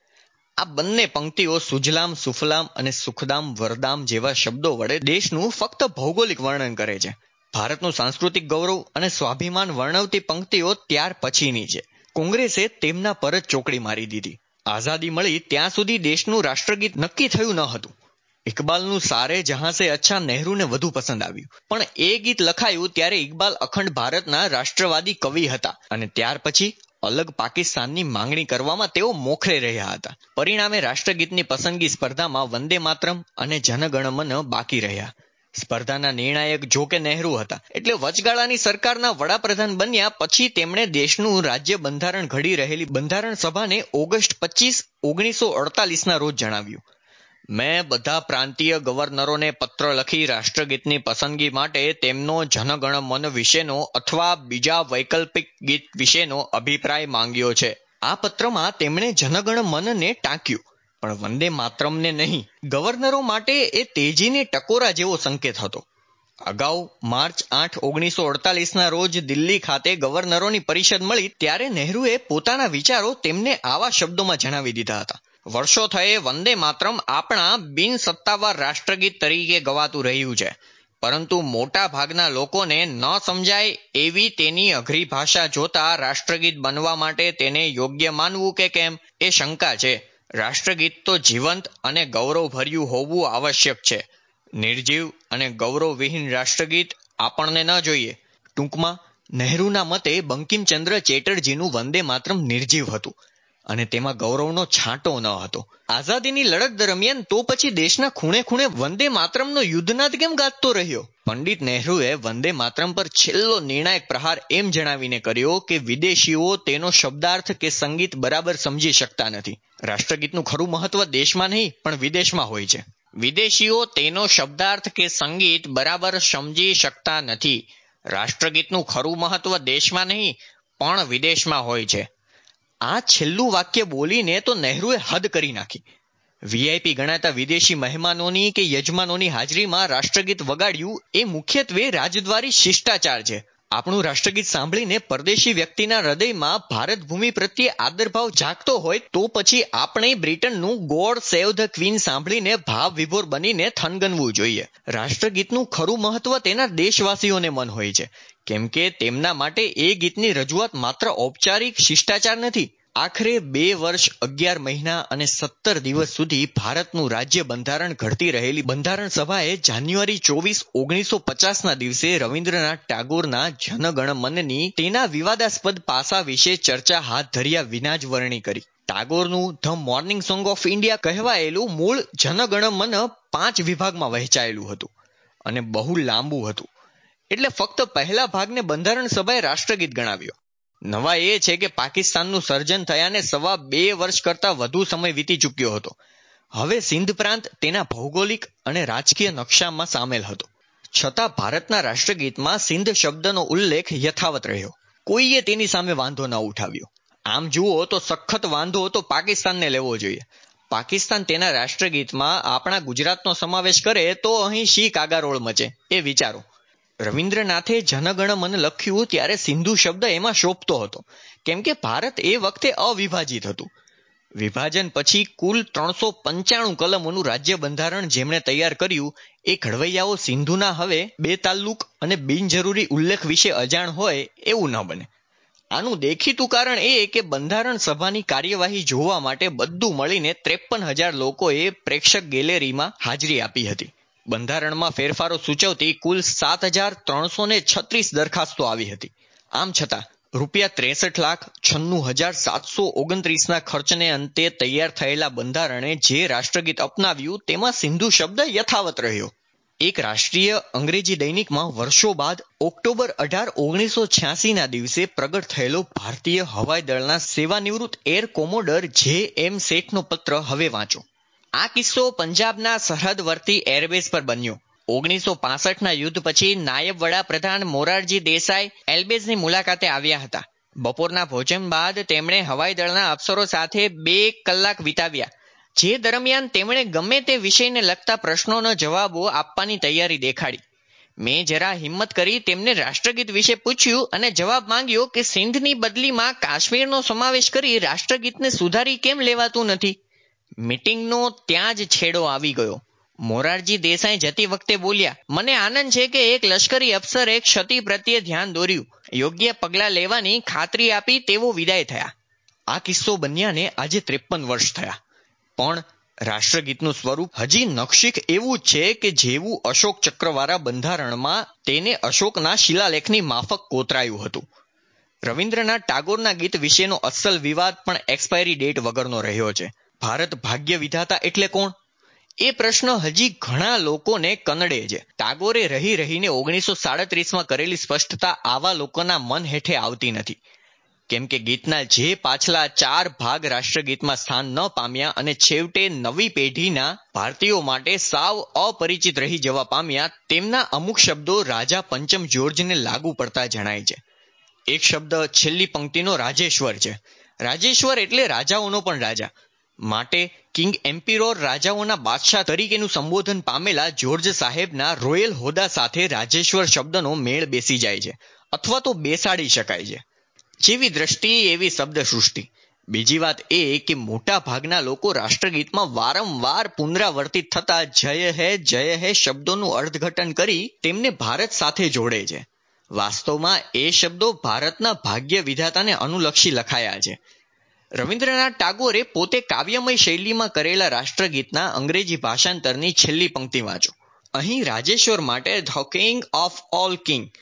આ બંને પંક્તિઓ સુજલામ સુફલામ અને સુખદામ વરદામ જેવા શબ્દો વડે દેશનું ફક્ત ભૌગોલિક વર્ણન કરે છે. ભારતનું સાંસ્કૃતિક ગૌરવ અને સ્વાભિમાન વર્ણવતી પંક્તિઓ ત્યાર પછીની છે. કોંગ્રેસે તેમના પર જ ચોકડી મારી દીધી. આઝાદી મળી ત્યાં સુધી દેશનું રાષ્ટ્રગીત નક્કી થયું ન હતું. ઇકબાલનું સારે જહાં સે અચ્છા નહેરુને વધુ પસંદ આવ્યું, પણ એ ગીત લખાયું ત્યારે ઇકબાલ અખંડ ભારતના રાષ્ટ્રવાદી કવિ હતા અને ત્યાર પછી અલગ પાકિસ્તાનની માંગણી કરવામાં તેઓ મોખરે રહ્યા હતા. પરિણામે રાષ્ટ્રગીતની પસંદગી સ્પર્ધામાં વંદે માતરમ અને જનગણમન બાકી રહ્યા. સ્પર્ધાના નિર્ણાયક જો કે નહેરુ હતા, એટલે વચગાળાની સરકારના વડાપ્રધાન બન્યા પછી તેમણે દેશનું રાજ્ય બંધારણ ઘડી રહેલી બંધારણ સભાને ઓગસ્ટ પચીસ ઓગણીસો અડતાલીસના રોજ જણાવ્યું, મેં બધા પ્રાંતીય ગવર્નરોને પત્ર લખી રાષ્ટ્રગીતની પસંદગી માટે તેમનો જનગણમન વિશેનો અથવા બીજા વૈકલ્પિક ગીત વિશેનો અભિપ્રાય માંગ્યો છે. આ પત્રમાં તેમણે જનગણમનને ટાંક્યું, પણ વંદે માતરમને નહીં. ગવર્નરો માટે એ તેજીને ટકોરા જેવો સંકેત હતો. અગાઉ માર્ચ આઠ ઓગણીસો અડતાલીસના રોજ દિલ્હી ખાતે ગવર્નરોની પરિષદ મળી ત્યારે નહેરુએ પોતાના વિચારો તેમને આવા શબ્દોમાં જણાવી દીધા હતા, વર્ષો થયે વંદે માતરમ આપણા બિન સત્તાવાર રાષ્ટ્રગીત તરીકે ગવાતું રહ્યું છે, પરંતુ મોટા ભાગના લોકોને ન સમજાય એવી તેની અઘરી ભાષા જોતા રાષ્ટ્રગીત બનવા માટે તેને યોગ્ય માનવું કે કેમ એ શંકા છે. રાષ્ટ્રગીત તો જીવંત અને ગૌરવભર્યું હોવું આવશ્યક છે. નિર્જીવ અને ગૌરવવિહીન રાષ્ટ્રગીત આપણને ન જોઈએ. ટૂંકમાં નહેરુના મતે બંકિમચંદ્ર ચેટર્જીનું વંદે માતરમ નિર્જીવ હતું અને તેમાં ગૌરવનો છાંટો ન હતો. આઝાદીની લડત દરમિયાન તો પછી દેશના ખૂણે ખૂણે વંદે માતરમનો યુદ્ધનાદ કેમ ગાજતો રહ્યો? પંડિત નહેરુએ વંદે માતરમ પર છેલ્લો નિર્ણાયક પ્રહાર એમ જણાવીને કર્યો કે વિદેશીઓ તેનો શબ્દાર્થ કે સંગીત બરાબર સમજી શકતા નથી. રાષ્ટ્રગીતનું ખરું મહત્વ દેશમાં નહીં પણ વિદેશમાં હોય છે. વિદેશીઓ તેનો શબ્દાર્થ કે સંગીત બરાબર સમજી શકતા નથી. રાષ્ટ્રગીતનું ખરું મહત્વ દેશમાં નહીં પણ વિદેશમાં હોય છે. આ છેલ્લું વાક્ય બોલીને તો નહેરુએ હદ કરી નાખી. વીઆઈપી ગણાતા વિદેશી મહેમાનોની કે યજમાનોની હાજરીમાં રાષ્ટ્રગીત વગાડ્યું એ મુખ્યત્વે રાજદ્વારી શિષ્ટાચાર છે. આપણું રાષ્ટ્રગીત સાંભળીને પરદેશી વ્યક્તિના હૃદયમાં ભારત ભૂમિ પ્રત્યે આદરભાવ જાગતો હોય તો પછી આપણે બ્રિટનનું ગોડ સેવ ધ ક્વીન સાંભળીને ભાવ વિભોર બનીને થનગનવું જોઈએ. રાષ્ટ્રગીતનું ખરું મહત્વ તેના દેશવાસીઓને મન હોય છે, કેમ કે તેમના માટે એ ગીતની રજૂઆત માત્ર ઔપચારિક શિષ્ટાચાર નથી. આખરે બે વર્ષ અગિયાર મહિના અને સત્તર દિવસ સુધી ભારતનું રાજ્ય બંધારણ ઘડતી રહેલી બંધારણ સભાએ જાન્યુઆરી ચોવીસ ઓગણીસો પચાસના દિવસે રવિન્દ્રનાથ ટાગોરના જનગણ મનની તેના વિવાદાસ્પદ પાસા વિશે ચર્ચા હાથ ધર્યા વિના જ વરણી કરી. ટાગોરનું the morning song of India કહેવાયેલું મૂળ જનગણ મન પાંચ વિભાગમાં વહેંચાયેલું હતું અને બહુ લાંબુ હતું, એટલે ફક્ત પહેલા ભાગને બંધારણ સભાએ રાષ્ટ્રગીત ગણાવ્યો. નવા એ છે કે પાકિસ્તાનનું સર્જન થયાને સવા બે વર્ષ કરતા વધુ સમય વીતી ચૂક્યો હતો. હવે સિંધ પ્રાંત તેના ભૌગોલિક અને રાજકીય નકશામાં સામેલ હતો. છતાં ભારતના રાષ્ટ્રગીતમાં સિંધ શબ્દનો ઉલ્લેખ યથાવત રહ્યો. કોઈએ તેની સામે વાંધો ન ઉઠાવ્યો. આમ જુઓ તો સખત વાંધો તો પાકિસ્તાનને લેવો જોઈએ. પાકિસ્તાન તેના રાષ્ટ્રગીતમાં આપણા ગુજરાતનો સમાવેશ કરે તો અહીં શી કાગારોળ મચે એ વિચારો. રવિન્દ્રનાથે જનગણ મન લખ્યું ત્યારે સિંધુ શબ્દ એમાં શોભતો હતો, કેમ કે ભારત એ વખતે અવિભાજિત હતું. વિભાજન પછી કુલ ત્રણસો પંચાણું કલમોનું રાજ્ય બંધારણ જેમણે તૈયાર કર્યું એ ઘડવૈયાઓ સિંધુના હવે બે તાલુક અને બિનજરૂરી ઉલ્લેખ વિશે અજાણ હોય એવું ન બને. આનું દેખીતું કારણ એ કે બંધારણ સભાની કાર્યવાહી જોવા માટે બધું મળીને ત્રેપન હજાર લોકોએ પ્રેક્ષક ગેલેરીમાં હાજરી આપી હતી. બંધારણમાં ફેરફારો સૂચવતી કુલ સાત હજાર ત્રણસો ને છત્રીસ દરખાસ્તો આવી હતી. આમ છતાં રૂપિયા ત્રેસઠ લાખ છન્નું હજાર સાતસો ઓગણત્રીસના ખર્ચને અંતે તૈયાર થયેલા બંધારણે જે રાષ્ટ્રગીત અપનાવ્યું તેમાં સિંધુ શબ્દ યથાવત રહ્યો. એક રાષ્ટ્રીય અંગ્રેજી દૈનિકમાં વર્ષો બાદ ઓક્ટોબર અઢાર ઓગણીસો છ્યાસીના દિવસે પ્રગટ થયેલો ભારતીય હવાઈ દળના સેવાનિવૃત્ત એર કોમોડર જે એમ શેઠનો પત્ર હવે વાંચો. આ કિસ્સો પંજાબના સરહદવર્તી એરબેઝ પર બન્યો. ઓગણીસો પાસઠના યુદ્ધ પછી નાયબ વડાપ્રધાન મોરારજી દેસાઈ એલબેઝની મુલાકાતે આવ્યા હતા. બપોરના ભોજન બાદ તેમણે હવાઈ દળના અફસરો સાથે બે કલાક વિતાવ્યા, જે દરમિયાન તેમણે ગમે તે વિષયને લગતા પ્રશ્નોના જવાબો આપવાની તૈયારી દેખાડી. મેં જરા હિંમત કરી તેમને રાષ્ટ્રગીત વિશે પૂછ્યું અને જવાબ માંગ્યો કે સિંધની બદલીમાં કાશ્મીરનો સમાવેશ કરી રાષ્ટ્રગીતને સુધારી કેમ લેવાતું નથી. મીટિંગનો ત્યાં જ છેડો આવી ગયો. મોરારજી દેસાઈ જતી વખતે બોલ્યા, મને આનંદ છે કે એક લશ્કરી અફસરે ક્ષતિ પ્રત્યે ધ્યાન દોર્યું, યોગ્ય પગલાં લેવાની ખાતરી આપી તેવો વિદાય થયા. આ કિસ્સો બન્યાને આજે ત્રેપન વર્ષ થયા, પણ રાષ્ટ્રગીતનું સ્વરૂપ હજી નખશીખ એવું જ છે કે જેવું અશોક ચક્રવાળા બંધારણમાં તેને અશોકના શિલાલેખની માફક કોતરાયું હતું. રવિન્દ્રનાથ ટાગોરના ગીત વિશેનો અસલ વિવાદ પણ એક્સપાયરી ડેટ વગરનો રહ્યો છે. ભારત ભાગ્ય વિધાતા એટલે કોણ? એ પ્રશ્ન હજી ઘણા લોકોને કનડે છે. ટાગોરે રહી રહીને ઓગણીસો સાડત્રીસમાં કરેલી સ્પષ્ટતા આવા લોકોના મન હેઠે આવતી નથી, કેમ કે ગીતના જે પાછલા ચાર ભાગ રાષ્ટ્રગીતમાં સ્થાન ન પામ્યા અને છેવટે નવી પેઢીના ભારતીયો માટે સાવ અપરિચિત રહી જવા પામ્યા, તેમના અમુક શબ્દો રાજા પંચમ જ્યોર્જને લાગુ પડતા જણાય છે. એક શબ્દ છેલ્લી પંક્તિનો રાજેશ્વર છે. રાજેશ્વર એટલે રાજાઓનો પણ રાજા. માટે કિંગ એમ્પિરોર રાજાઓના બાદશાહ તરીકેનું સંબોધન પામેલા જ્યોર્જ સાહેબના રોયલ હોદ્દા સાથે રાજેશ્વર શબ્દનો મેળ બેસી જાય છે, અથવા તો બેસાડી શકાય છે. જેવી દ્રષ્ટિ એવી શબ્દ સૃષ્ટિ. બીજી વાત એ કે મોટા ભાગના લોકો રાષ્ટ્રગીતમાં વારંવાર પુનરાવર્તિત થતા જય હે જય હે શબ્દોનું અર્થઘટન કરી તેમને ભારત સાથે જોડે છે. વાસ્તવમાં એ શબ્દો ભારતના ભાગ્ય વિધાતાને અનુલક્ષી લખાયા છે. રવિન્દ્રનાથ ટાગોરે પોતે કાવ્યમય શૈલીમાં કરેલા રાષ્ટ્રગીતના અંગ્રેજી ભાષાંતરની છેલ્લી પંક્તિ વાંચો. અહીં રાજેશ્વર માટે the king of all king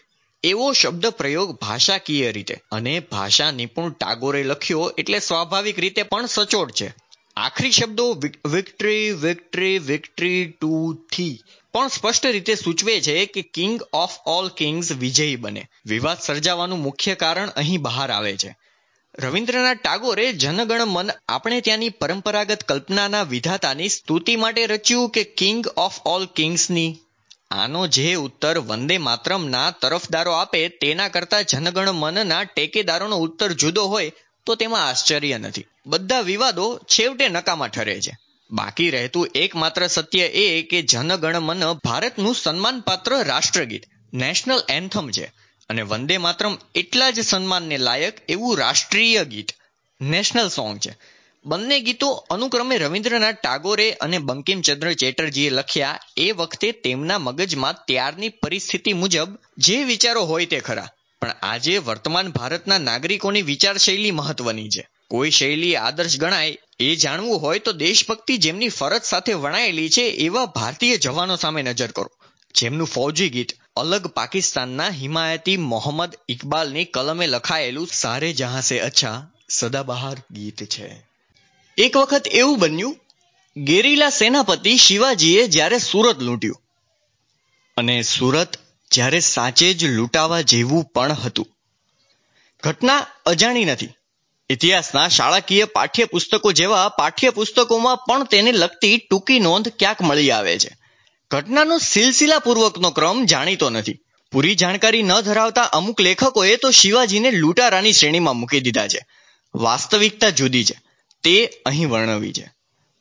એવો શબ્દ પ્રયોગ ભાષાકીય રીતે અને ભાષા નિપુણ ટાગોરે લખ્યો એટલે સ્વાભાવિક રીતે પણ સચોટ છે. આખરી શબ્દો વિક્ટરી વિક્ટરી વિક્ટરી ટુ થી પણ સ્પષ્ટ રીતે સૂચવે છે કે કિંગ ઓફ ઓલ કિંગ્સ વિજયી બને. વિવાદ સર્જાવાનું મુખ્ય કારણ અહીં બહાર આવે છે. રવિન્દ્રનાથ ટાગોરે જનગણ મન આપણે ત્યાંની પરંપરાગત કલ્પનાના વિધાતાની સ્તુતિ માટે રચ્યું કે કિંગ ઓફ ઓલ કિંગ્સની? આનો જે ઉત્તર વંદે માતરમના તરફદારો આપે તેના કરતા જનગણ મનના ટેકેદારોનો ઉત્તર જુદો હોય તો તેમાં આશ્ચર્ય નથી. બધા વિવાદો છેવટે નકામા ઠરે છે. બાકી રહેતું એકમાત્ર સત્ય એ કે જનગણ મન ભારતનું સન્માનપાત્ર રાષ્ટ્રગીત, નેશનલ એન્થમ છે અને વંદે માતરમ એટલા જ સન્માનને લાયક એવું રાષ્ટ્રીય ગીત, નેશનલ સોંગ છે. બંને ગીતો અનુક્રમે રવિન્દ્રનાથ ટાગોરે અને બંકિમચંદ્ર ચેટર્જીએ લખ્યા એ વખતે તેમના મગજમાં ત્યારની પરિસ્થિતિ મુજબ જે વિચારો હોય તે ખરા. પણ આજે વર્તમાન ભારતના નાગરિકોની વિચારશૈલી મહત્વની છે. કોઈ શૈલી આદર્શ ગણાય એ જાણવું હોય તો દેશભક્તિ જેમની ફરજ સાથે વણાયેલી છે એવા ભારતીય જવાનો સામે નજર કરો, જેમનું ફૌજી ગીત અલગ પાકિસ્તાનના હિમાયતી મોહમ્મદ ઇકબાલની કલમે લખાયેલું સારે જહાં સે અચ્છા સદાબહાર ગીત છે. એક વખત એવું બન્યું, ગેરીલા સેનાપતિ શિવાજીએ જ્યારે સુરત લૂંટ્યું અને સુરત જ્યારે સાચે જ લૂંટાવા જેવું પણ હતું. ઘટના અજાણી નથી. ઇતિહાસના શાળાકીય પાઠ્યપુસ્તકો જેવા પાઠ્યપુસ્તકોમાં પણ તેને લગતી ટૂંકી નોંધ ક્યાંક મળી આવે છે. ઘટનાનો સિલસિલાપૂર્વકનો ક્રમ જાણીતો નથી. પૂરી જાણકારી ન ધરાવતા અમુક લેખકોએ તો શિવાજીને લૂંટારાની શ્રેણીમાં મૂકી દીધા છે. વાસ્તવિકતા જુદી છે, તે અહીં વર્ણવી છે.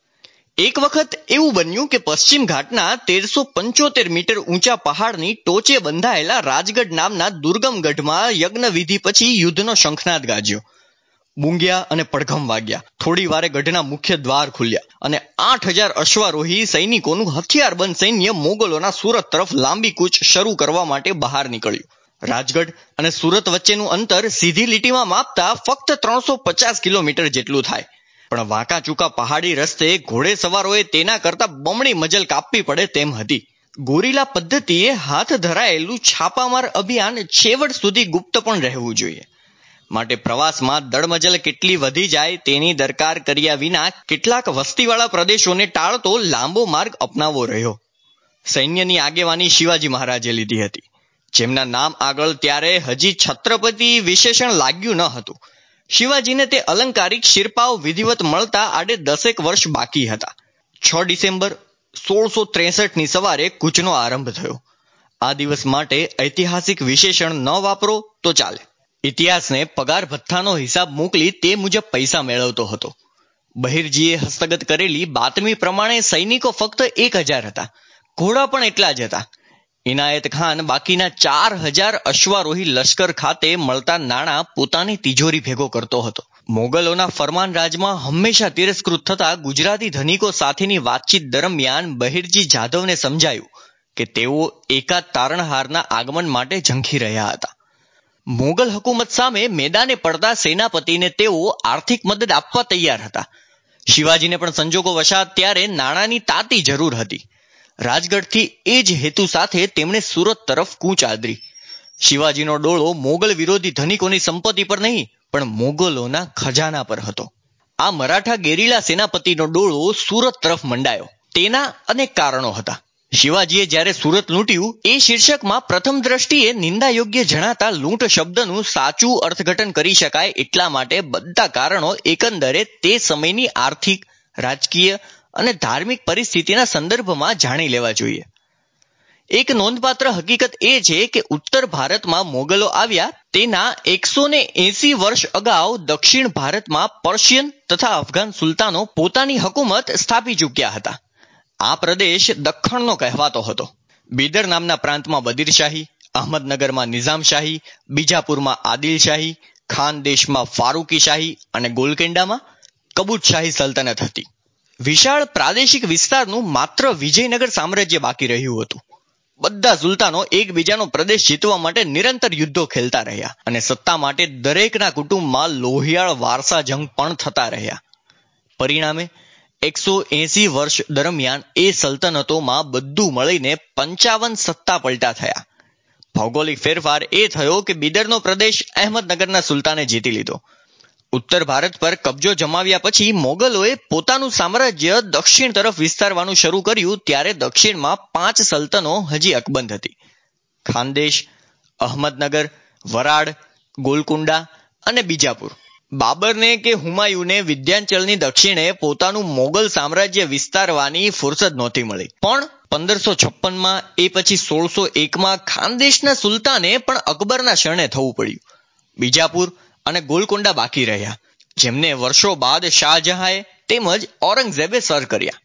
એક વખત એવું બન્યું કે પશ્ચિમ ઘાટના તેરસો પંચોતેર મીટર ઊંચા પહાડની ટોચે બંધાયેલા રાજગઢ નામના દુર્ગમ ગઢમાં યજ્ઞવિધિ પછી યુદ્ધનો શંખનાદ ગાજ્યો. બુંગિયા અને પડઘમ વાગ્યા. થોડી વારે ગઢના મુખ્ય દ્વાર ખુલ્યા અને આઠ હજાર અશ્વારોહી સૈનિકોનું હથિયારબંધ સૈન્ય મોગલોના સુરત તરફ લાંબી કૂચ શરૂ કરવા માટે બહાર નીકળ્યું. રાજગઢ અને સુરત વચ્ચેનું અંતર સીધી લીટીમાં માપતા ફક્ત ત્રણસો પચાસ કિલોમીટર જેટલું થાય. પણ વાંકા ચૂકા પહાડી રસ્તે ઘોડે સવારોએ તેના કરતા બમણી મજલ કાપવી પડે તેમ હતી. ગોરીલા પદ્ધતિએ હાથ ધરાયેલું છાપામાર અભિયાન છેવટ સુધી ગુપ્ત પણ રહેવું જોઈએ. માટે પ્રવાસમાં દળમજલ કેટલી વધી જાય તેની દરકાર કર્યા વિના કેટલાક વસ્તીવાળા પ્રદેશોને ટાળતો લાંબો માર્ગ અપનાવવો રહ્યો. સૈન્યની આગેવાની શિવાજી મહારાજે લીધી હતી, જેમના નામ આગળ ત્યારે હજી છત્રપતિ વિશેષણ લાગ્યું ન હતું. શિવાજીને તે અલંકારિક શિરપાવ વિધિવત મળતા આડે દસેક વર્ષ બાકી હતા. છ ડિસેમ્બર સોળસો ત્રેસઠ ની સવારે કૂચનો આરંભ થયો. આ દિવસ માટે ઐતિહાસિક વિશેષણ ન વાપરો તો ચાલે. ઇતિહાસને પગાર ભથ્થાનો હિસાબ મોકલી તે મુજબ પૈસા મેળવતો હતો. બહિરજીએ હસ્તગત કરેલી બાતમી પ્રમાણે સૈનિકો ફક્ત એક હજાર હતા. ઘોડા પણ એટલા જ હતા. ઇનાયત ખાન બાકીના ચાર હજાર અશ્વારોહી લશ્કર ખાતે મળતા નાણાં પોતાની તિજોરી ભેગો કરતો હતો. મોગલોના ફરમાન રાજમાં હંમેશા તિરસ્કૃત થતા ગુજરાતી ધનિકો સાથેની વાતચીત દરમિયાન બહિરજી જાધવને સમજાયું કે તેઓ એકાદ તારણહારના આગમન માટે ઝંખી રહ્યા હતા. મોગલ હુકુમત સામે મેદાને પડતા સેનાપતિને તેઓ આર્થિક મદદ આપવા તૈયાર હતા. શિવાજીને પણ સંજોગો વશાત ત્યારે નાણાંની તાતી જરૂર હતી. રાજગઢથી એ જ હેતુ સાથે તેમણે સુરત તરફ કૂચ આદરી. શિવાજીનો ડોળો મોગલ વિરોધી ધનિકોની સંપત્તિ પર નહીં પણ મોગલોના ખજાના પર હતો. આ મરાઠા ગેરીલા સેનાપતિનો ડોળો સુરત તરફ મંડાયો. તેના અનેક કારણો હતા. શિવાજીએ જ્યારે સુરત લૂંટ્યું એ શીર્ષકમાં પ્રથમ દ્રષ્ટિએ નિંદાયોગ્ય જણાતા લૂંટ શબ્દનું સાચું અર્થઘટન કરી શકાય એટલા માટે બધા કારણો એકંદરે તે સમયની આર્થિક, રાજકીય અને ધાર્મિક પરિસ્થિતિના સંદર્ભમાં જાણી લેવા જોઈએ. એક નોંધપાત્ર હકીકત એ છે કે ઉત્તર ભારતમાં મોગલો આવ્યા તેના એકસો ને એસી વર્ષ અગાઉ દક્ષિણ ભારતમાં પર્શિયન તથા અફઘાન સુલતાનો પોતાની હુકુમત સ્થાપી ચૂક્યા હતા. આ પ્રદેશ દખ્ખણનો કહેવાતો હતો. બીદર નામના પ્રાંતમાં બદીરશાહી, અહમદનગરમાં નિઝામશાહી, બીજાપુરમાં આદિલશાહી, ખાનદેશમાં ફારૂકીશાહી અને ગોલકેન્ડામાં કબૂતશાહી સલ્તનત હતી. વિશાળ પ્રાદેશિક વિસ્તારનું માત્ર વિજયનગર સામ્રાજ્ય બાકી રહ્યું હતું. બધા સુલતાનો એકબીજાનો પ્રદેશ જીતવા માટે નિરંતર યુદ્ધો ખેલતા રહ્યા અને સત્તા માટે દરેકના કુટુંબમાં લોહિયાળ વારસા જંગ પણ થતા રહ્યા. પરિણામે એકસો એસી વર્ષ દરમિયાન એ સલ્તનતોમાં બધું મળીને પંચાવન સત્તા પલટા થયા. ભૌગોલિક ફેરફાર એ થયો કે બિદરનો પ્રદેશ અહેમદનગરના સુલતાને જીતી લીધો. ઉત્તર ભારત પર કબજો જમાવ્યા પછી મોગલોએ પોતાનું સામ્રાજ્ય દક્ષિણ તરફ વિસ્તારવાનું શરૂ કર્યું ત્યારે દક્ષિણમાં પાંચ સલ્તનો હજી અકબંધ હતી: ખાનદેશ, અહમદનગર, વરાડ, ગોલકુંડા અને બીજાપુર. બાબરને કે હુમાયુને વિંધ્યાચલની દક્ષિણે પોતાનું મોગલ સામ્રાજ્ય વિસ્તારવાની ફુરસદ નહોતી મળી. પણ પંદરસો છપ્પનમાં એ પછી સોળસો એકમાં ખાનદેશના સુલતાને પણ અકબરના શરણે થવું પડ્યું. બીજાપુર અને ગોલકોંડા બાકી રહ્યા, જેમને વર્ષો બાદ શાહજહાંએ તેમજ ઔરંગઝેબે સર કર્યા.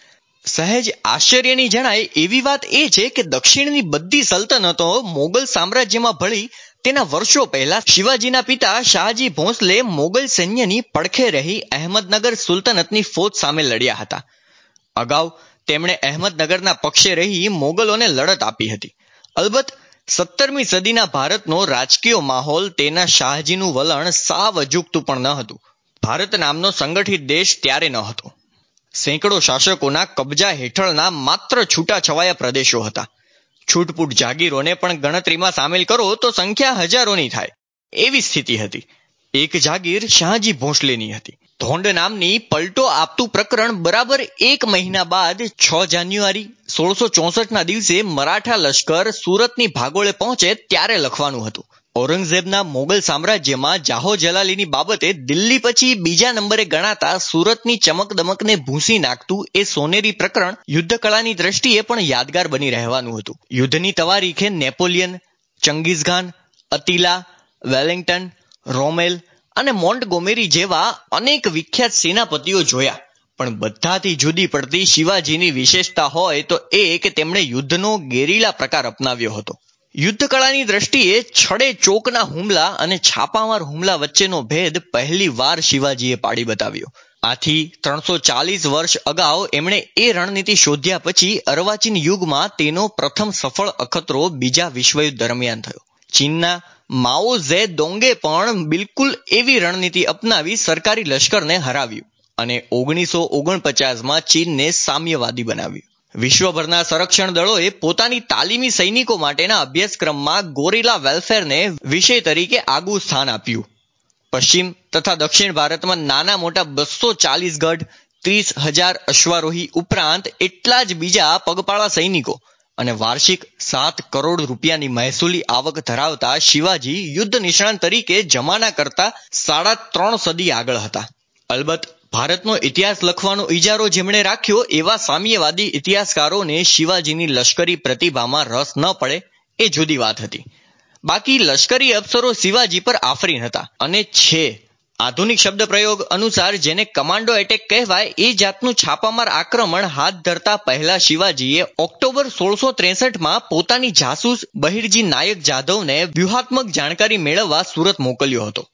સહેજ આશ્ચર્યની જણાય એવી વાત એ છે કે દક્ષિણની બધી સલ્તનતો મોગલ સામ્રાજ્યમાં ભળી તેના વર્ષો પહેલા શિવાજીના પિતા શાહજી ભોંસલે મોગલ સૈન્યની પડખે રહી અહેમદનગર સુલતનતની ફૌજ સામે લડ્યા હતા. અગાઉ તેમણે અહેમદનગરના પક્ષે રહી મોગલોને લડત આપી હતી. અલબત્ત સત્તરમી સદીના ભારતનો રાજકીય માહોલ તેના શાહજીનું વલણ સાવ અજુગતું પણ ન હતું. ભારત નામનો સંગઠિત દેશ ત્યારે ન હતો. સેંકડો શાસકોના કબજા હેઠળના માત્ર છૂટાછવાયા પ્રદેશો હતા. છૂટપૂટ જાગીરોને પણ ગણતરીમાં સામેલ કરો તો સંખ્યા હજારોની થાય એવી સ્થિતિ હતી. એક જાગીર શાહજી ભોંસલેની હતી. ધોંડ નામની પલટો આપતું પ્રકરણ બરાબર એક મહિના બાદ છ જાન્યુઆરી સોળસો ચોસઠના દિવસે મરાઠા લશ્કર સુરતની ભાગોળે પહોંચે ત્યારે લખવાનું હતું. ઔરંગઝેબના મોગલ સામ્રાજ્યમાં જાહો જલાલીની બાબતે દિલ્હી પછી બીજા નંબરે ગણાતા સુરતની ચમકદમકને ભૂંસી નાખતું એ સોનેરી પ્રકરણ યુદ્ધકળાની દ્રષ્ટિએ પણ યાદગાર બની રહેવાનું હતું. યુદ્ધની તવારીખે નેપોલિયન, ચંગીઝખાન, અતિલા, વેલિંગ્ટન, રોમેલ અને મોન્ટગોમેરી જેવા અનેક વિખ્યાત સેનાપતિઓ જોયા, પણ બધાથી જુદી પડતી શિવાજીની વિશેષતા હોય તો એ કે તેમણે યુદ્ધનો ગેરીલા પ્રકાર અપનાવ્યો હતો. યુદ્ધકળાની દ્રષ્ટિએ છડે ચોકના હુમલા અને છાપામાર હુમલા વચ્ચેનો ભેદ પહેલી વાર શિવાજીએ પાડી બતાવ્યો. આથી ત્રણસો ચાલીસ વર્ષ અગાઉ એમણે એ રણનીતિ શોધ્યા પછી અર્વાચીન યુગમાં તેનો પ્રથમ સફળ અખતરો બીજા વિશ્વયુદ્ધ દરમિયાન થયો. ચીનના માઓ ઝે દોંગે પણ બિલકુલ એવી રણનીતિ અપનાવી સરકારી લશ્કરને હરાવ્યું અને ઓગણીસો ઓગણપચાસમાં ચીનને સામ્યવાદી બનાવ્યું. વિશ્વભરના સંરક્ષણ દળોએ પોતાની તાલીમી સૈનિકો માટેના અભ્યાસક્રમમાં ગોરિલા વેલફેરને વિષય તરીકે આગવું સ્થાન આપ્યું. પશ્ચિમ તથા દક્ષિણ ભારતમાં નાના મોટા બસો ચાલીસ ગઢ, ત્રીસ હજાર અશ્વારોહી ઉપરાંત એટલા જ બીજા પગપાળા સૈનિકો અને વાર્ષિક સાત કરોડ રૂપિયાની મહેસૂલી આવક ધરાવતા શિવાજી યુદ્ધ નિષ્ણાંત તરીકે જમાના કરતા સાડા ત્રણ સદી આગળ હતા. અલબત્ત ભારતનો ઇતિહાસ લખવાનો ઇજારો જેમણે રાખ્યો એવા સામ્યવાદી ઇતિહાસકારોને શિવાજીની લશ્કરી પ્રતિભામાં રસ ન પડે એ જુદી વાત હતી. બાકી લશ્કરી અફસરો શિવાજી પર આફરીન હતા અને છે. આધુનિક શબ્દ પ્રયોગ અનુસાર જેને કમાન્ડો એટેક કહેવાય એ જાતનું છાપામાર આક્રમણ હાથ ધરતા પહેલા શિવાજીએ ઓક્ટોબર સોળસો ત્રેસઠમાં પોતાની જાસૂસ બહિરજી નાયક જાધવને વ્યૂહાત્મક જાણકારી મેળવવા સુરત મોકલ્યો હતો.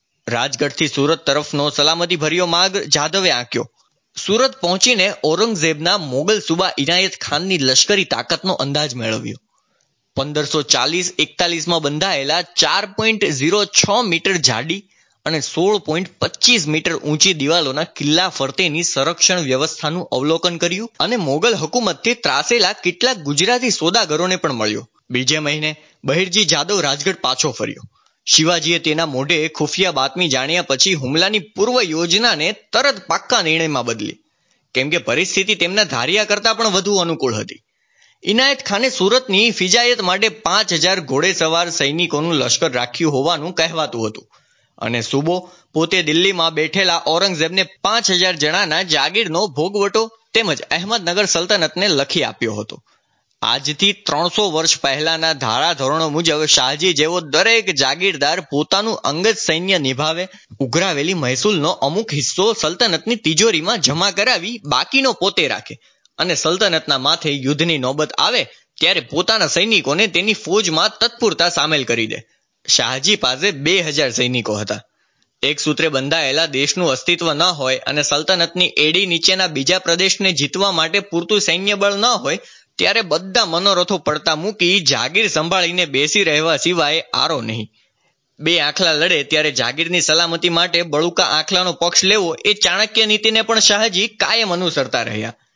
રાજગઢથી સુરત તરફનો સલામતી ભર્યો માર્ગ જાધવે આંક્યો. સુરત પહોંચીને ઔરંગઝેબના મોગલ સુબા ઇનાયત ખાનની લશ્કરી તાકાતનો અંદાજ મેળવ્યો. પંદરસો ચાલીસ એકતાલીસમાં બંધાયેલા ચાર પોઈન્ટ ઝીરો છ મીટર જાડી અને સોળ પોઈન્ટ પચીસ મીટર ઊંચી દિવાલોના કિલ્લા ફરતેની સંરક્ષણ વ્યવસ્થાનું અવલોકન કર્યું અને મોગલ હુકુમતથી ત્રાસેલા કેટલાક ગુજરાતી સોદાગરોને પણ મળ્યો. બીજે મહિને બહિરજી જાદવ રાજગઢ પાછો ફર્યો. શિવાજીએ તેના મોઢે ખુફિયા બાતમી જાણ્યા પછી હુમલાની પૂર્વ યોજનાને તરત પાક્કા નિર્ણયમાં બદલી, કેમ કે પરિસ્થિતિ તેમના ધાર્યા કરતાં પણ વધુ અનુકૂળ હતી. ઇનાયત ખાને સુરતની ફિજાયત માટે પાંચ હજાર ઘોડેસવાર સૈનિકોનું લશ્કર રાખ્યું હોવાનું કહેવાતું હતું અને સુબો પોતે દિલ્હીમાં બેઠેલા ઔરંગઝેબને પાંચ હજાર જણાના જાગીરનો ભોગવટો તેમજ અહેમદનગર સલ્તનતને લખી આપ્યો હતો. આજથી ત્રણસો વર્ષ પહેલાના ધારાધોરણો મુજબ શાહજી જેવો દરેક જાગીરદાર પોતાનું અંગત સૈન્ય નિભાવે, ઉઘરાવેલી મહેસૂલનો અમુક હિસ્સો સલ્તનતની તિજોરીમાં જમા કરાવી બાકીનો પોતે રાખે અને સલ્તનતના માથે યુદ્ધની નોબત આવે ત્યારે પોતાના સૈનિકોને તેની ફૌજમાં તત્પૂરતા સામેલ કરી દે. શાહજી પાસે બે હજાર સૈનિકો હતા. એક સૂત્રે બંધાયેલા દેશનું અસ્તિત્વ ન હોય અને સલ્તનતની એડી નીચેના બીજા પ્રદેશને જીતવા માટે પૂરતું સૈન્ય બળ ન હોય ત્યારે બધા મનોરથો પડતા મૂકી જાગીર સંભાળીને બેસી રહેવા સિવાય આરો નહીં. બે આંખલા લડે ત્યારે જાગીરની સલામતી માટે બળુકા આંખલાનો પક્ષ લેવો એ ચાણક્ય નીતિને પણ શાહજી કાયમ અનુસરતા રહ્યા.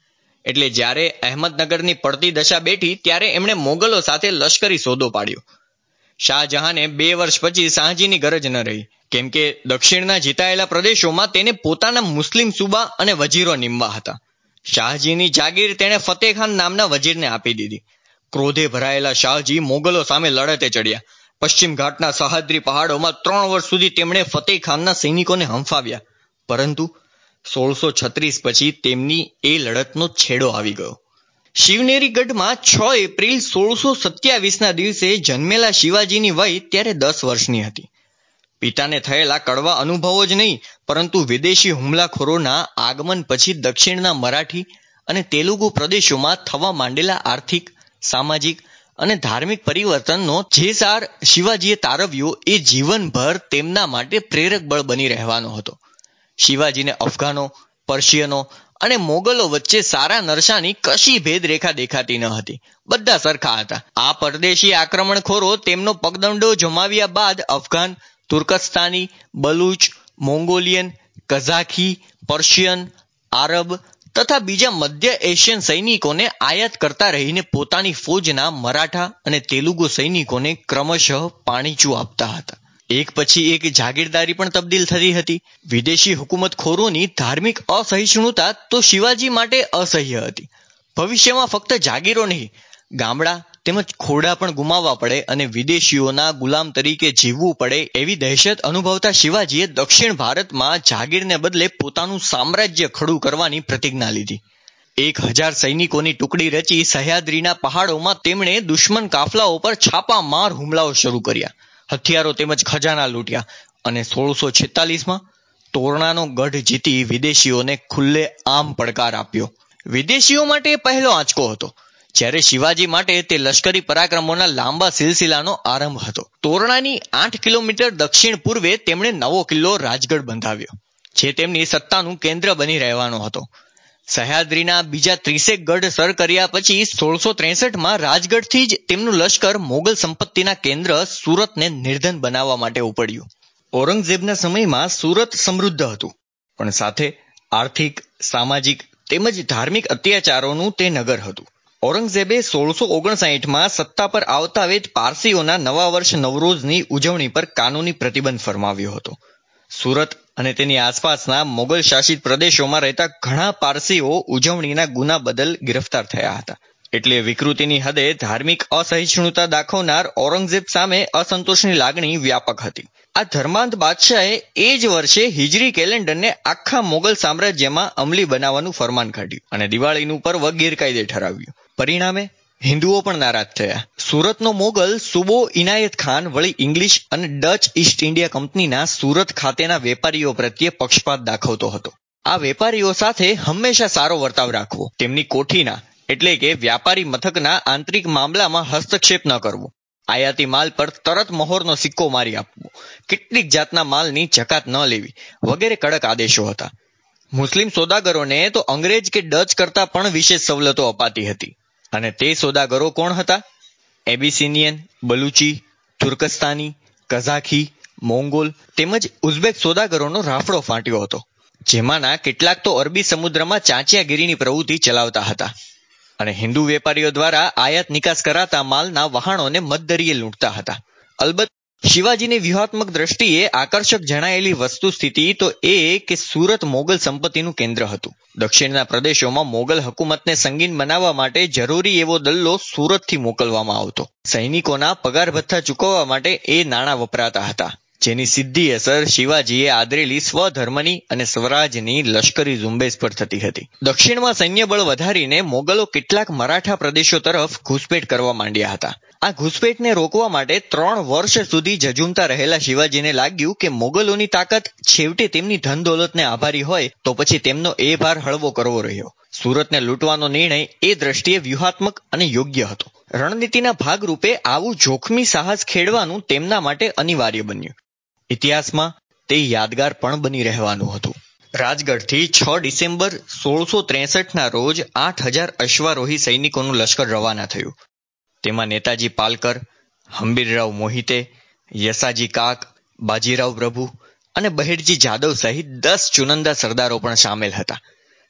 એટલે જ્યારે અહેમદનગરની પડતી દશા બેઠી ત્યારે એમણે મોગલો સાથે લશ્કરી સોદો પાડ્યો. શાહજહાંને બે વર્ષ પછી શાહજીની ગરજ ન રહી, કેમ કે દક્ષિણના જીતાયેલા પ્રદેશોમાં તેને પોતાના મુસ્લિમ સુબા અને વજીરો નીમવા હતા. શાહજીની જાગીર તેણે ફતેખાન નામના વજીરને આપી દીધી. ક્રોધે ભરાયેલા શાહજી મોગલો સામે લડતે ચડ્યા. પશ્ચિમ ઘાટના સહ્યાદ્રી પહાડોમાં ત્રણ વર્ષ સુધી તેમણે ફતેખાનના સૈનિકોને હંફાવ્યા, પરંતુ સોળસો છત્રીસ પછી તેમની એ લડતનો છેડો આવી ગયો. શિવનેરી ગઢમાં છ એપ્રિલ સોળસો સત્યાવીસના દિવસે જન્મેલા શિવાજીની વય ત્યારે દસ વર્ષની હતી. પિતાને થયેલા કડવા અનુભવો જ નહીં, પરંતુ વિદેશી હુમલાખોરોના આગમન પછી દક્ષિણના મરાઠી અને તેલુગુ પ્રદેશોમાં થવા માંડેલા આર્થિક, સામાજિક અને ધાર્મિક પરિવર્તનનો જે સાર શિવાજીએ તારવ્યો એ જીવનભર તેમના માટે પ્રેરક બળ બની રહેવાનો હતો. શિવાજીને અફઘાનો, પર્શિયનો અને મોગલો વચ્ચે સારા નરસાની કશી ભેદરેખા દેખાતી ન હતી. બધા સરખા હતા. આ પરદેશી આક્રમણખોરો તેમનો પગદંડો જમાવ્યા બાદ અફઘાન, તુર્કસ્તાની, બલુચ, મોંગોલિયન, કઝાખી, પર્શિયન, આરબ તથા બીજા મધ્ય એશિયન સૈનિકોને આયાત કરતા રહીને પોતાની ફૌજના મરાઠા અને તેલુગુ સૈનિકોને ક્રમશઃ પાણીચું આપતા હતા. એક પછી એક જાગીરદારી પણ તબદીલ થતી હતી. વિદેશી હુકુમતખોરોની ધાર્મિક અસહિષ્ણુતા તો શિવાજી માટે અસહ્ય હતી. ભવિષ્યમાં ફક્ત જાગીરો નહીં, ગામડા તેમજ ખોડા પણ ગુમાવવા પડે અને વિદેશીઓના ગુલામ તરીકે જીવવું પડે એવી દહેશત અનુભવતા શિવાજીએ દક્ષિણ ભારતમાં જાગીરને બદલે પોતાનું સામ્રાજ્ય ખડું કરવાની પ્રતિજ્ઞા લીધી. એક હજાર સૈનિકોની ટુકડી રચી સહ્યાદ્રીના પહાડોમાં તેમણે દુશ્મન કાફલાઓ પર છાપામાર હુમલાઓ શરૂ કર્યા. હથિયારો તેમજ ખજાના લૂંટ્યા અને સોળસો છેતાલીસમાં તોરણાનો ગઢ જીતી વિદેશીઓને ખુલ્લે આમ પડકાર આપ્યો. વિદેશીઓ માટે પહેલો આંચકો હતો, જ્યારે શિવાજી માટે તે લશ્કરી પરાક્રમોના લાંબા સિલસિલાનો આરંભ હતો. તોરણાની આઠ કિલોમીટર દક્ષિણ પૂર્વે તેમણે નવો કિલ્લો રાજગઢ બંધાવ્યો, જે તેમની સત્તાનું કેન્દ્ર બની રહેવાનો હતો. સહ્યાદ્રીના બીજા ત્રીસેક ગઢ સર કર્યા પછી સોળસો ત્રેસઠમાં રાજગઢથી જ તેમનું લશ્કર મોગલ સંપત્તિના કેન્દ્ર સુરતને નિર્ધન બનાવવા માટે ઉપડ્યું. ઔરંગઝેબના સમયમાં સુરત સમૃદ્ધ હતું, પણ સાથે આર્થિક, સામાજિક તેમજ ધાર્મિક અત્યાચારોનું તે નગર હતું. ઔરંગઝેબે સોળસો ઓગણસાઠમાં સત્તા પર આવતા વેત પારસીઓના નવા વર્ષ નવરોઝની ઉજવણી પર કાનૂની પ્રતિબંધ ફરમાવ્યો હતો. સુરત અને તેની આસપાસના મોગલ શાસિત પ્રદેશોમાં રહેતા ઘણા પારસીઓ ઉજવણીના ગુના બદલ ગિરફ્તાર થયા હતા. એટલે વિકૃતિની હદે ધાર્મિક અસહિષ્ણુતા દાખવનાર ઔરંગઝેબ સામે અસંતોષની લાગણી વ્યાપક હતી. આ ધર્માંધ બાદશાહે એ જ વર્ષે હિજરી કેલેન્ડરને આખા મોગલ સામ્રાજ્યમાં અમલી બનાવવાનું ફરમાન કાઢ્યું અને દિવાળીનું પર્વ ગેરકાયદે ઠરાવ્યું. પરિણામે હિન્દુઓ પણ નારાજ થયા. સુરતનો મોગલ સુબો ઇનાયત ખાન વળી ઇંગ્લિશ અને ડચ ઈસ્ટ ઇન્ડિયા કંપનીના સુરત ખાતેના વેપારીઓ પ્રત્યે પક્ષપાત દાખવતો હતો. આ વેપારીઓ સાથે હંમેશા સારો વર્તાવ રાખવો, તેમની કોઠીના એટલે કે વ્યાપારી મથકના આંતરિક મામલામાં હસ્તક્ષેપ ન કરવો, આયાતી માલ પર તરત મહોરનો સિક્કો મારી આપવો, કેટલીક જાતના માલની જકાત ન લેવી વગેરે કડક આદેશો હતા. મુસ્લિમ સોદાગરોને તો અંગ્રેજ કે ડચ કરતા પણ વિશેષ સવલતો અપાતી હતી. અને તે સોદાગરો કોણ હતા? એબિસિનિયન, બલુચી, તુર્કસ્તાની, કઝાખી, મોંગોલ તેમજ ઉઝબેક સોદાગરોનો રાફડો ફાટ્યો હતો, જેમાંના કેટલાક તો અરબી સમુદ્રમાં ચાંચિયાગીરીની પ્રવૃત્તિ ચલાવતા હતા અને હિન્દુ વેપારીઓ દ્વારા આયાત નિકાસ કરાતા માલના વહાણોને મધદરિયે લૂંટતા હતા. અલબત્ત શિવાજીની વ્યૂહાત્મક દ્રષ્ટિએ આકર્ષક જણાયેલી વસ્તુસ્થિતિ તો એ કે સુરત મોગલ સંપત્તિનું કેન્દ્ર હતું. દક્ષિણના પ્રદેશોમાં મોગલ હકુમતને સંગીન બનાવવા માટે જરૂરી એવો દલ્લો સુરતથી મોકલવામાં આવતો. સૈનિકોના પગાર ભથ્થા ચૂકવવા માટે એ નાણાં વપરાતા હતા, જેની સીધી અસર શિવાજીએ આદરેલી સ્વધર્મની અને સ્વરાજની લશ્કરી ઝુંબેશ પર થતી હતી. દક્ષિણમાં સૈન્ય બળ વધારીને મોગલો કેટલાક મરાઠા પ્રદેશો તરફ ઘૂસપેઠ કરવા માંડ્યા હતા. આ ઘૂસપેઠને રોકવા માટે ત્રણ વર્ષ સુધી ઝઝૂમતા રહેલા શિવાજીને લાગ્યું કે મોગલોની તાકાત છેવટે તેમની ધન દોલતને આભારી હોય તો પછી તેમનો એ ભાર હળવો કરવો રહ્યો. સુરતને લૂંટવાનો નિર્ણય એ દ્રષ્ટિએ વ્યૂહાત્મક અને યોગ્ય હતો. રણનીતિના ભાગરૂપે આવું જોખમી સાહસ ખેડવાનું તેમના માટે અનિવાર્ય બન્યું. ઇતિહાસમાં તે યાદગાર પણ બની રહેવાનું હતું. રાજગઢથી છ ડિસેમ્બર સોળસો ત્રેસઠના રોજ આઠ હજાર અશ્વારોહી સૈનિકોનું લશ્કર રવાના થયું. તેમાં નેતાજી પાલકર, હંબીરરાવ મોહિતે, યસાજી કાક, બાજીરાવ પ્રભુ અને બહેરજી જાદવ સહિત દસ ચુનંદા સરદારો પણ સામેલ હતા.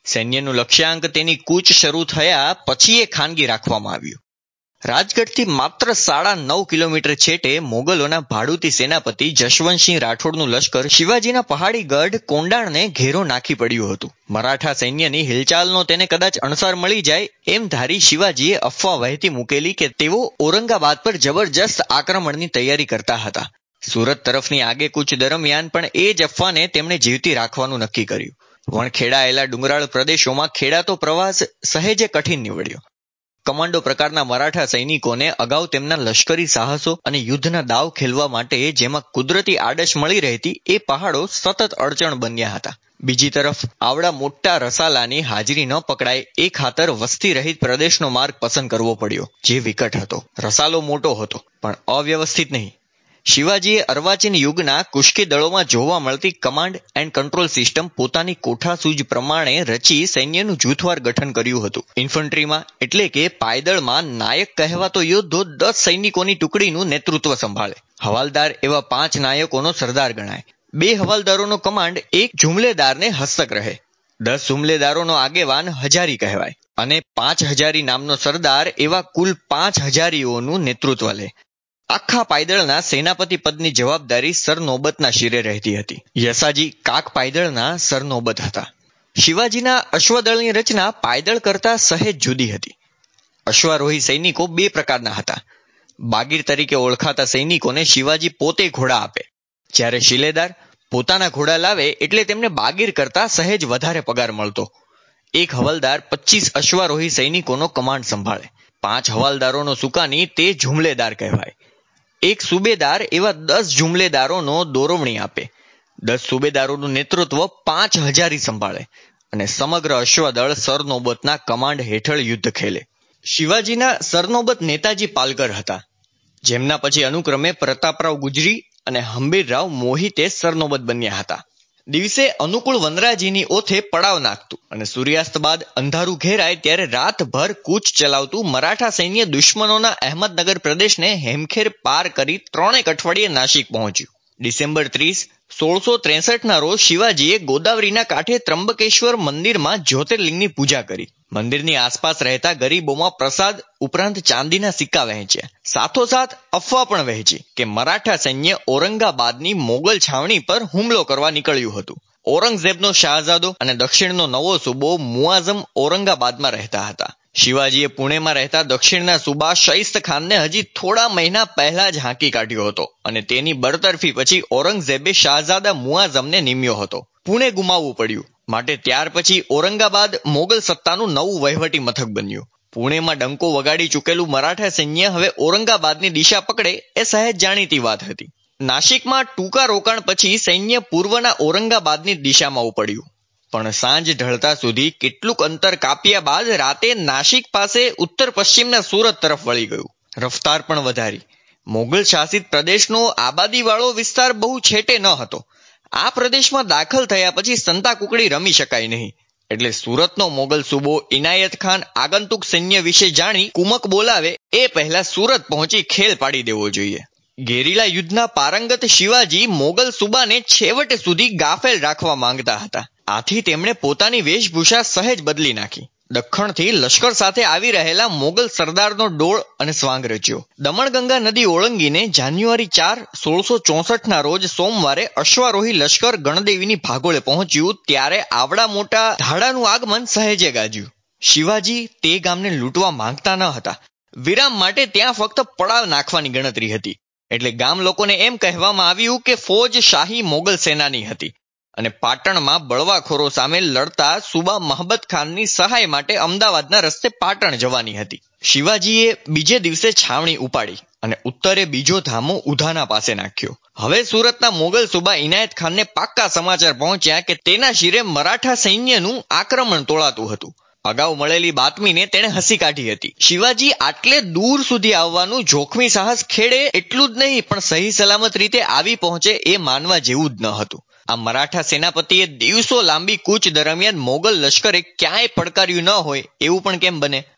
સૈન્યનું લક્ષ્યાંક તેની કૂચ શરૂ થયા પછી એ ખાનગી રાખવામાં આવ્યું. રાજગઢથી માત્ર સાડા નવ કિલોમીટર છેટે મોગલોના ભાડુતી સેનાપતિ જશવંતસિંહ રાઠોડનું લશ્કર શિવાજીના પહાડી ગઢ કોંડાણને ઘેરો નાખી પડ્યું હતું. મરાઠા સૈન્યની હિલચાલનો તેને કદાચ અણસાર મળી જાય એમ ધારી શિવાજીએ અફવા વહેતી મૂકેલી કે તેઓ ઔરંગાબાદ પર જબરજસ્ત આક્રમણની તૈયારી કરતા હતા. સુરત તરફની આગેકૂચ દરમિયાન પણ એ જ અફવાને તેમણે જીવતી રાખવાનું નક્કી કર્યું. વણખેડાયેલા ડુંગરાળ પ્રદેશોમાં ખેડાતો પ્રવાસ સહેજે કઠિન નીવડ્યો. કમાન્ડો પ્રકારના મરાઠા સૈનિકોને અગાઉ તેમના લશ્કરી સાહસો અને યુદ્ધના દાવ ખેલવા માટે જેમાં કુદરતી આડશ મળી રહેતી એ પહાડો સતત અડચણ બન્યા હતા. બીજી તરફ આવડા મોટા રસાલાની હાજરી ન પકડાય એ ખાતર વસ્તી રહિત પ્રદેશનો માર્ગ પસંદ કરવો પડ્યો, જે વિકટ હતો. રસાલો મોટો હતો પણ અવ્યવસ્થિત નહીં. શિવાજીએ અર્વાચીન યુગના કુશ્કી દળોમાં જોવા મળતી કમાન્ડ એન્ડ કંટ્રોલ સિસ્ટમ પોતાની કોઠાસૂઝ પ્રમાણે રચી સૈન્યનું જૂથવાર ગઠન કર્યું હતું. ઇન્ફન્ટ્રીમાં એટલે કે પાયદળમાં નાયક કહેવાતો યોદ્ધો દસ સૈનિકોની ટુકડીનું નેતૃત્વ સંભાળે. હવાલદાર એવા પાંચ નાયકોનો સરદાર ગણાય. બે હવાલદારોનો કમાન્ડ એક જુમલેદારને હસ્તક રહે. દસ જુમલેદારોનો આગેવાન હજારી કહેવાય અને પાંચ હજારી નામનો સરદાર એવા કુલ પાંચ હજારીઓનું નેતૃત્વ લે. આખા પાયદળના સેનાપતિ પદની જવાબદારી સરનોબતના શિરે રહેતી હતી. યસાજી કાક પાયદળના સરનોબત હતા. શિવાજીના અશ્વદળની રચના પાયદળ કરતા સહેજ જુદી હતી. અશ્વારોહી સૈનિકો બે પ્રકારના હતા. બાગીર તરીકે ઓળખાતા સૈનિકોને શિવાજી પોતે ઘોડા આપે, જ્યારે શિલેદાર પોતાના ઘોડા લાવે એટલે તેમને બાગીર કરતા સહેજ વધારે પગાર મળતો. એક હવાલદાર પચીસ અશ્વારોહી સૈનિકોનો કમાન્ડ સંભાળે. પાંચ હવાલદારોનો સુકાની તે જુમલેદાર કહેવાય. એક સુબેદાર એવા દસ જુમલેદારોનો દોરવણી આપે. દસ સુબેદારોનું નેતૃત્વ પાંચ હજારી સંભાળે અને સમગ્ર અશ્વદળ સરનોબતના કમાન્ડ હેઠળ યુદ્ધ ખેલે. શિવાજીના સરનોબત નેતાજી પાલકર હતા, જેમના પછી અનુક્રમે પ્રતાપરાવ ગુજરી અને હંબીરરાવ મોહિતે સરનોબત બન્યા હતા. દિવસે અનુકૂળ વનરાજીની ઓથે પડાવ નાખતું અને સૂર્યાસ્ત બાદ અંધારું ઘેરાય ત્યારે રાતભર કૂચ ચલાવતું મરાઠા સૈન્ય દુશ્મનોના અહેમદનગર પ્રદેશને હેમખેર પાર કરી ત્રણેક અઠવાડિયે નાસિક પહોંચ્યું. ડિસેમ્બર ત્રીસ સોળસો ત્રેસઠ ના રોજ શિવાજીએ ગોદાવરીના કાંઠે ત્રંબકેશ્વર મંદિરમાં જ્યોતિર્લિંગની પૂજા કરી. મંદિરની આસપાસ રહેતા ગરીબોમાં પ્રસાદ ઉપરાંત ચાંદીના સિક્કા વહેંચ્યા. સાથોસાથ અફવા પણ વહેંચી કે મરાઠા સૈન્ય ઔરંગાબાદની મોગલ છાવણી પર હુમલો કરવા નીકળ્યું હતું. ઔરંગઝેબનો શાહઝાદો અને દક્ષિણનો નવો સૂબો મુઆઝમ ઔરંગાબાદમાં રહેતા હતા. શિવાજીએ પુણેમાં રહેતા દક્ષિણના સૂબા શૈસ્ત ખાનને હજી થોડા મહિના પહેલા જ હાંકી કાઢ્યો હતો અને તેની બરતરફી પછી ઔરંગઝેબે શાહઝાદા મુઆઝમને નિમ્યો હતો. પુણે ગુમાવવું પડ્યું, માટે ત્યાર પછી ઔરંગાબાદ મોગલ સત્તાનું નવું વહીવટી મથક બન્યું. પુણેમાં ડંકો વગાડી ચૂકેલું મરાઠા સૈન્ય હવે ઔરંગાબાદની દિશા પકડે એ સહેજ જાણીતી વાત હતી. નાસિકમાં ટૂંકા રોકાણ પછી સૈન્ય પૂર્વના ઔરંગાબાદની દિશામાં ઉપડ્યું, પણ સાંજ ઢળતા સુધી કેટલુંક અંતર કાપ્યા બાદ રાતે નાસિક પાસે ઉત્તર પશ્ચિમના સુરત તરફ વળી ગયું. રફતાર પણ વધારી. મોગલ શાસિત પ્રદેશનો આબાદીવાળો વિસ્તાર બહુ છેટે ન હતો. આ પ્રદેશમાં દાખલ થયા પછી સંતા કુકડી રમી શકાય નહીં, એટલે સુરતનો મોગલ સૂબો ઇનાયત ખાન આગંતુક સૈન્ય વિશે જાણી કુમક બોલાવે એ પહેલા સુરત પહોંચી ખેલ પાડી દેવો જોઈએ. ગેરીલા યુદ્ધના પારંગત શિવાજી મોગલ સૂબાને છેવટે સુધી ગાફેલ રાખવા માંગતા હતા. આથી તેમણે પોતાની વેશભૂષા સહેજ બદલી નાખી. દખ્ખણથી લશ્કર સાથે આવી રહેલા મોગલ સરદારનો ડોળ અને સ્વાંગ રચ્યો. દમણગંગા નદી ઓળંગીને જાન્યુઆરી ચાર સોળસો ચોસઠ ના રોજ સોમવારે અશ્વારોહી લશ્કર ગણદેવીની ભાગોળે પહોંચ્યું ત્યારે આવડા મોટા ધાડાનું આગમન સહેજે ગાજ્યું. શિવાજી તે ગામને લૂંટવા માંગતા ન હતા. વિરામ માટે ત્યાં ફક્ત પડાવ નાખવાની ગણતરી હતી. એટલે ગામ લોકોને એમ કહેવામાં આવ્યું કે ફોજ શાહી મોગલ સેનાની હતી અને પાટણમાં બળવાખોરો સામે લડતા સુબા મહબત ખાનની સહાય માટે અમદાવાદના રસ્તે પાટણ જવાની હતી. શિવાજીએ બીજે દિવસે છાવણી ઉપાડી અને ઉત્તરે બીજો ધામો ઉધાના પાસે નાખ્યો. હવે સુરતના મોગલ સુબા ઇનાયત ખાનને પાક્કા સમાચાર પહોંચ્યા કે તેના શિરે મરાઠા સૈન્યનું આક્રમણ તોળાતું હતું. અગાઉ મળેલી બાતમીને તેણે હસી કાઢી હતી. શિવાજી આટલે દૂર સુધી આવવાનું જોખમી સાહસ ખેડે એટલું જ નહીં, પણ સહી સલામત રીતે આવી પહોંચે એ માનવા જેવું જ ન હતું. આ મરાઠા સેનાપતિએ દિવસો લાંબી કૂચ દરમિયાન મોગલ લશ્કરે ક્યાંય પડકાર્યું ન હોય એવું પણ કેમ બને?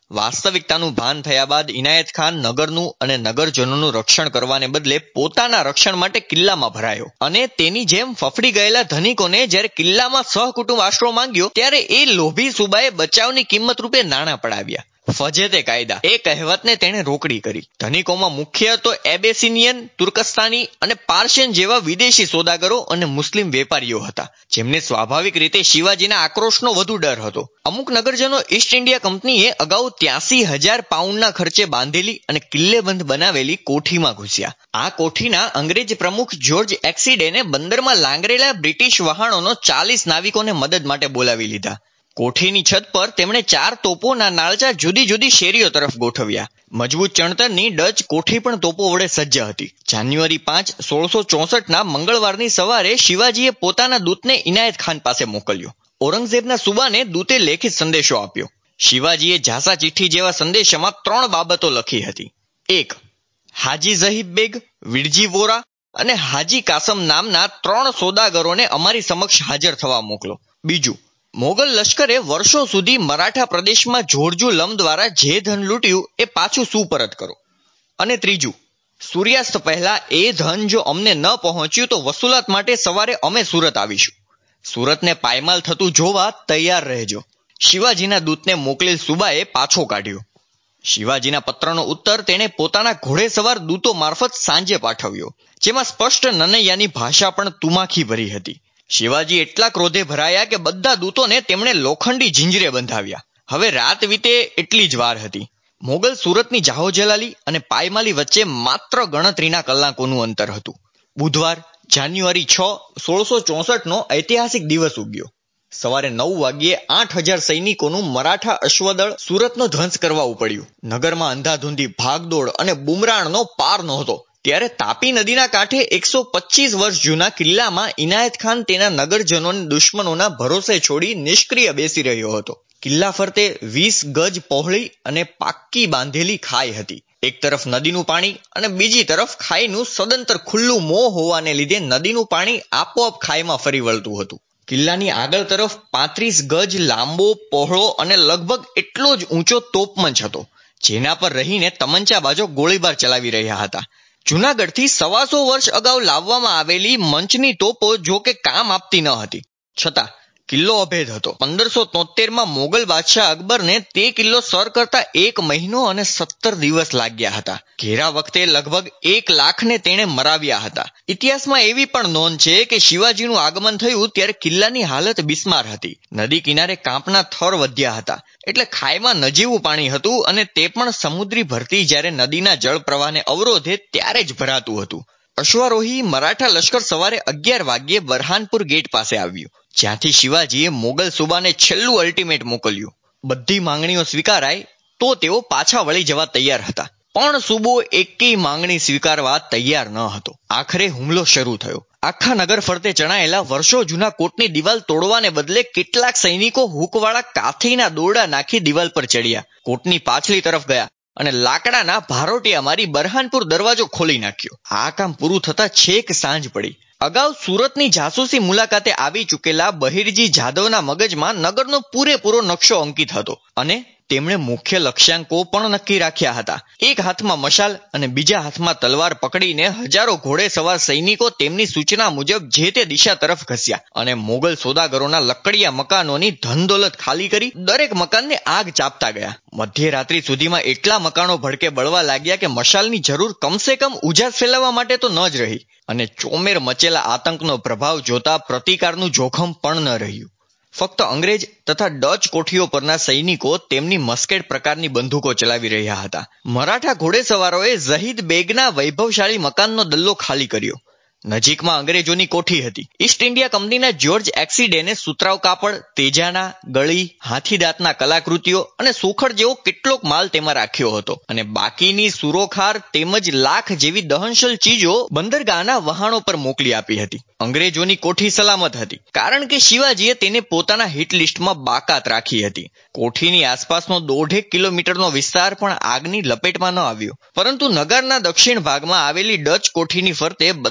વાસ્તવિકતાનું ભાન થયા બાદ ઇનાયત ખાન નગરનું અને નગરજનોનું રક્ષણ કરવાને બદલે પોતાના રક્ષણ માટે કિલ્લામાં ભરાયો અને તેની જેમ ફફડી ગયેલા ધનિકોને જ્યારે કિલ્લામાં સહકુટુંબ આશરો માંગ્યો ત્યારે એ લોભી સુબાએ બચાવની કિંમત રૂપે નાણાં પડાવ્યા. ફજેતે કાયદા એ કહેવતને તેણે રોકડી કરી. ધનિકોમાં મુખ્ય તો એબેસિનિયન, તુર્કસ્તાની અને પાર્શિયન જેવા વિદેશી સોદાગરો અને મુસ્લિમ વેપારીઓ હતા, જેમને સ્વાભાવિક રીતે શિવાજીના આક્રોશનો વધુ ડર હતો. અમુક નગરજનો ઈસ્ટ ઇન્ડિયા કંપનીએ અગાઉ ત્યાસી હજાર પાઉન્ડના ખર્ચે બાંધેલી અને કિલ્લેબંધ બનાવેલી કોઠીમાં ઘૂસ્યા. આ કોઠીના અંગ્રેજ પ્રમુખ જ્યોર્જ એક્સિડેને બંદરમાં લાંગરેલા બ્રિટિશ વહાણોનો ચાલીસ નાવિકોને મદદ માટે બોલાવી લીધા. કોઠીની છત પર તેમણે ચાર તોપોના નાળચા જુદી જુદી શેરીઓ તરફ ગોઠવ્યા. મજબૂત ચણતરની ડચ કોઠી પણ તોપો વડે સજ્જ હતી. જાન્યુઆરી પાંચ સોળસો ચોસઠ ના મંગળવારની સવારે શિવાજીએ પોતાના દૂતને ઇનાયત ખાન પાસે મોકલ્યો. ઔરંગઝેબના સુબાને દૂતે લેખિત સંદેશો આપ્યો. શિવાજીએ ઝાંસા ચિઠ્ઠી જેવા સંદેશામાં ત્રણ બાબતો લખી હતી. એક, હાજી ઝહીબ બેગ, વિરજી વોરા અને હાજી કાસમ નામના ત્રણ સોદાગરોને અમારી સમક્ષ હાજર થવા મોકલો. બીજું, મોગલ લશ્કરે વર્ષો સુધી મરાઠા પ્રદેશમાં જોરજુ લમ દ્વારા જે ધન લૂંટ્યું એ પાછું સુપરત કરો. અને ત્રીજું, સૂર્યાસ્ત પહેલા એ ધન જો અમને ન પહોંચ્યું તો વસૂલાત માટે સવારે અમે સુરત આવીશું. સુરતને પાયમાલ થતું જોવા તૈયાર રહેજો. શિવાજીના દૂતને મોકલેલ સુબાએ પાછો કાઢ્યો. શિવાજીના પત્રનો ઉત્તર તેણે પોતાના ઘોડેસવાર દૂતો મારફત સાંજે પાઠવ્યો, જેમાં સ્પષ્ટ નનૈયાની ભાષા પણ તુમાખી ભરી હતી. શિવાજી એટલા ક્રોધે ભરાયા કે બધા દૂતોને તેમણે લોખંડી ઝીંજરે બંધાવ્યા. હવે રાત વીતે એટલી જ વાર હતી. મોગલ સુરતની જાહોજલાલી અને પાયમાલી વચ્ચે માત્ર ગણતરીના કલાકોનું અંતર હતું. બુધવાર જાન્યુઆરી છ સોળસો ચોસઠ નો ઐતિહાસિક દિવસ ઉગ્યો. સવારે નવ વાગ્યે આઠ હજાર સૈનિકોનું મરાઠા અશ્વદળ સુરતનો ધ્વંસ કરવા ઉપડ્યું. નગરમાં અંધાધૂંધી ભાગદોડ અને બુમરાણનો પાર નહોતો. ત્યારે તાપી નદીના કાંઠે એકસો પચીસ વર્ષ જૂના કિલ્લામાં ઇનાયત ખાન તેના નગરજનોને દુશ્મનોના ભરોસે છોડી નિષ્ક્રિય બેસી રહ્યો હતો. કિલ્લા ફરતે વીસ ગજ પહોળી અને પાક્કી બાંધેલી ખાઈ હતી. એક તરફ નદીનું પાણી અને બીજી તરફ ખાઈનું સદંતર ખુલ્લું મોં હોવાને લીધે નદીનું પાણી આપોઆપ ખાઈમાં ફરી વળતું હતું. કિલ્લાની આગળ તરફ પાંત્રીસ ગજ લાંબો, પહોળો અને લગભગ એટલો જ ઊંચો તોપમંચ હતો, જેના પર રહીને તમંચાબાજો ગોળીબાર ચલાવી રહ્યા હતા. જૂનાગઢથી સવાસો વર્ષ અગાઉ લાવવામાં આવેલી મંચની તોપો જો કે કામ આપતી ન હતી, છતાં કિલ્લો અભેદ હતો. પંદરસો તોતેર માં મોગલ બાદશાહ અકબરને તે કિલ્લો સર કરતા એક મહિનો અને સત્તર દિવસ લાગ્યા હતા. ઘેરા વખતે લગભગ એક લાખને તેણે મરાવ્યા હતા. ઇતિહાસમાં એવી પણ નોંધ છે કે શિવાજીનું આગમન થયું ત્યારે કિલ્લાની હાલત બિસ્માર હતી. નદી કિનારે કાંપના થર વધ્યા હતા, એટલે ખાઈમાં નજીવું પાણી હતું અને તે પણ સમુદ્રી ભરતી જ્યારે નદીના જળ પ્રવાહને અવરોધે ત્યારે જ ભરાતું હતું. અશ્વારોહી મરાઠા લશ્કર સવારે અગિયાર વાગ્યે બરહાનપુર ગેટ પાસે આવ્યું, જ્યાંથી શિવાજીએ મોગલ સુબાને છેલ્લું અલ્ટિમેટ મોકલ્યું. બધી માંગણીઓ સ્વીકારાય તો તેઓ પાછા વળી જવા તૈયાર હતા, પણ સુબો એકેય માંગણી સ્વીકારવા તૈયાર ન હતો. આખરે હુમલો શરૂ થયો. આખા નગર ફરતે ચણાયેલા વર્ષો જૂના કોટની દિવાલ તોડવાને બદલે કેટલાક સૈનિકો હુકવાળા કાથીના દોરડા નાખી દિવાલ પર ચડ્યા, કોટની પાછલી તરફ ગયા અને લાકડાના ભારોટિયા મારી બરહાનપુર દરવાજો ખોલી નાખ્યો. આ કામ પૂરું થતા છેક સાંજ પડી. અગાઉ સુરતની જાસૂસી મુલાકાતે આવી ચૂકેલા બહિરજી જાદવના મગજમાં નગરનો પૂરેપૂરો નકશો અંકિત હતો અને તેમણે મુખ્ય લક્ષ્યાંકો પણ નક્કી રાખ્યા હતા. એક હાથમાં મશાલ અને બીજા હાથમાં તલવાર પકડીને હજારો ઘોડે સવાર સૈનિકો તેમની સૂચના મુજબ જે તે દિશા તરફ ઘસ્યા અને મોગલ સોદાગરોના લકડિયા મકાનોની ધનદોલત ખાલી કરી દરેક મકાનને આગ ચાપતા ગયા. મધ્યરાત્રિ સુધીમાં એટલા મકાનો ભડકે બળવા લાગ્યા કે મશાલની જરૂર કમસે કમ ઉજાસ ફેલાવવા માટે તો ન જ રહી અને ચોમેર મચેલા આતંકનો પ્રભાવ જોતા પ્રતિકારનું જોખમ પણ ન રહ્યું. ફક્ત અંગ્રેજ તથા ડચ કોઠીઓ પરના સૈનિકો તેમની મસ્કેટ પ્રકારની બંદૂકો ચલાવી રહ્યા હતા. મરાઠા ઘોડેસવારોએ ઝહીદ બેગના વૈભવશાળી મકાનનો દલ્લો ખાલી કર્યો. નજીકમાં અંગ્રેજોની કોઠી હતી. ઈસ્ટ ઇન્ડિયા કંપનીના જ્યોર્જ એક્સિડેને સુતરાવ કાપડ, તેજાના, ગળી, હાથીદાંતના કલાકૃતિઓ અને સુખડ જેવો કેટલોક માલ તેમાં રાખ્યો હતો અને બાકીની સુરોખાર તેમજ લાખ જેવી દહનશીલ ચીજો બંદરગાહના વહાણો પર મોકલી આપી હતી. અંગ્રેજોની કોઠી સલામત હતી, કારણ કે શિવાજીએ તેને પોતાના હિટ લિસ્ટમાં બાકાત રાખી હતી. કોઠીની આસપાસનો દોઢેક કિલોમીટરનો વિસ્તાર પણ આગની લપેટમાં ન આવ્યો, પરંતુ નગરના દક્ષિણ ભાગમાં આવેલી ડચ કોઠીની ફરતે બધા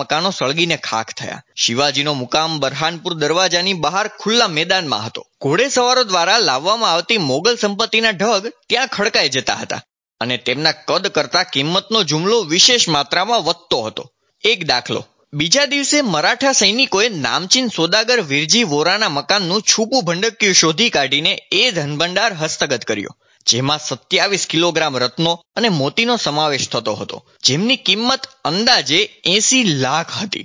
મકાનો સળગીને ખાખ થયા. શિવાજીનો મુકામ બરહાનપુર દરવાજાની બહાર ખુલ્લા મેદાનમાં હતો. ઘોડેસવારો દ્વારા લાવવામાં આવતી મોગલ સંપત્તિના ઢગ ત્યાં ખડકાઈ જતા હતા અને તેમના કદ કરતા કિંમતનો જુમલો વિશેષ માત્રામાં વધતો હતો. એક દાખલો: બીજા દિવસે મરાઠા સૈનિકોએ નામચીન સોદાગર વિરજી વોરાના મકાનનું છૂપું ભંડકિયું શોધી કાઢીને એ ધનભંડાર હસ્તગત કર્યો, જેમાં સત્યાવીસ કિલોગ્રામ રત્નો અને મોતીનો સમાવેશ થતો હતો, જેમની કિંમત અંદાજે એસી લાખ હતી.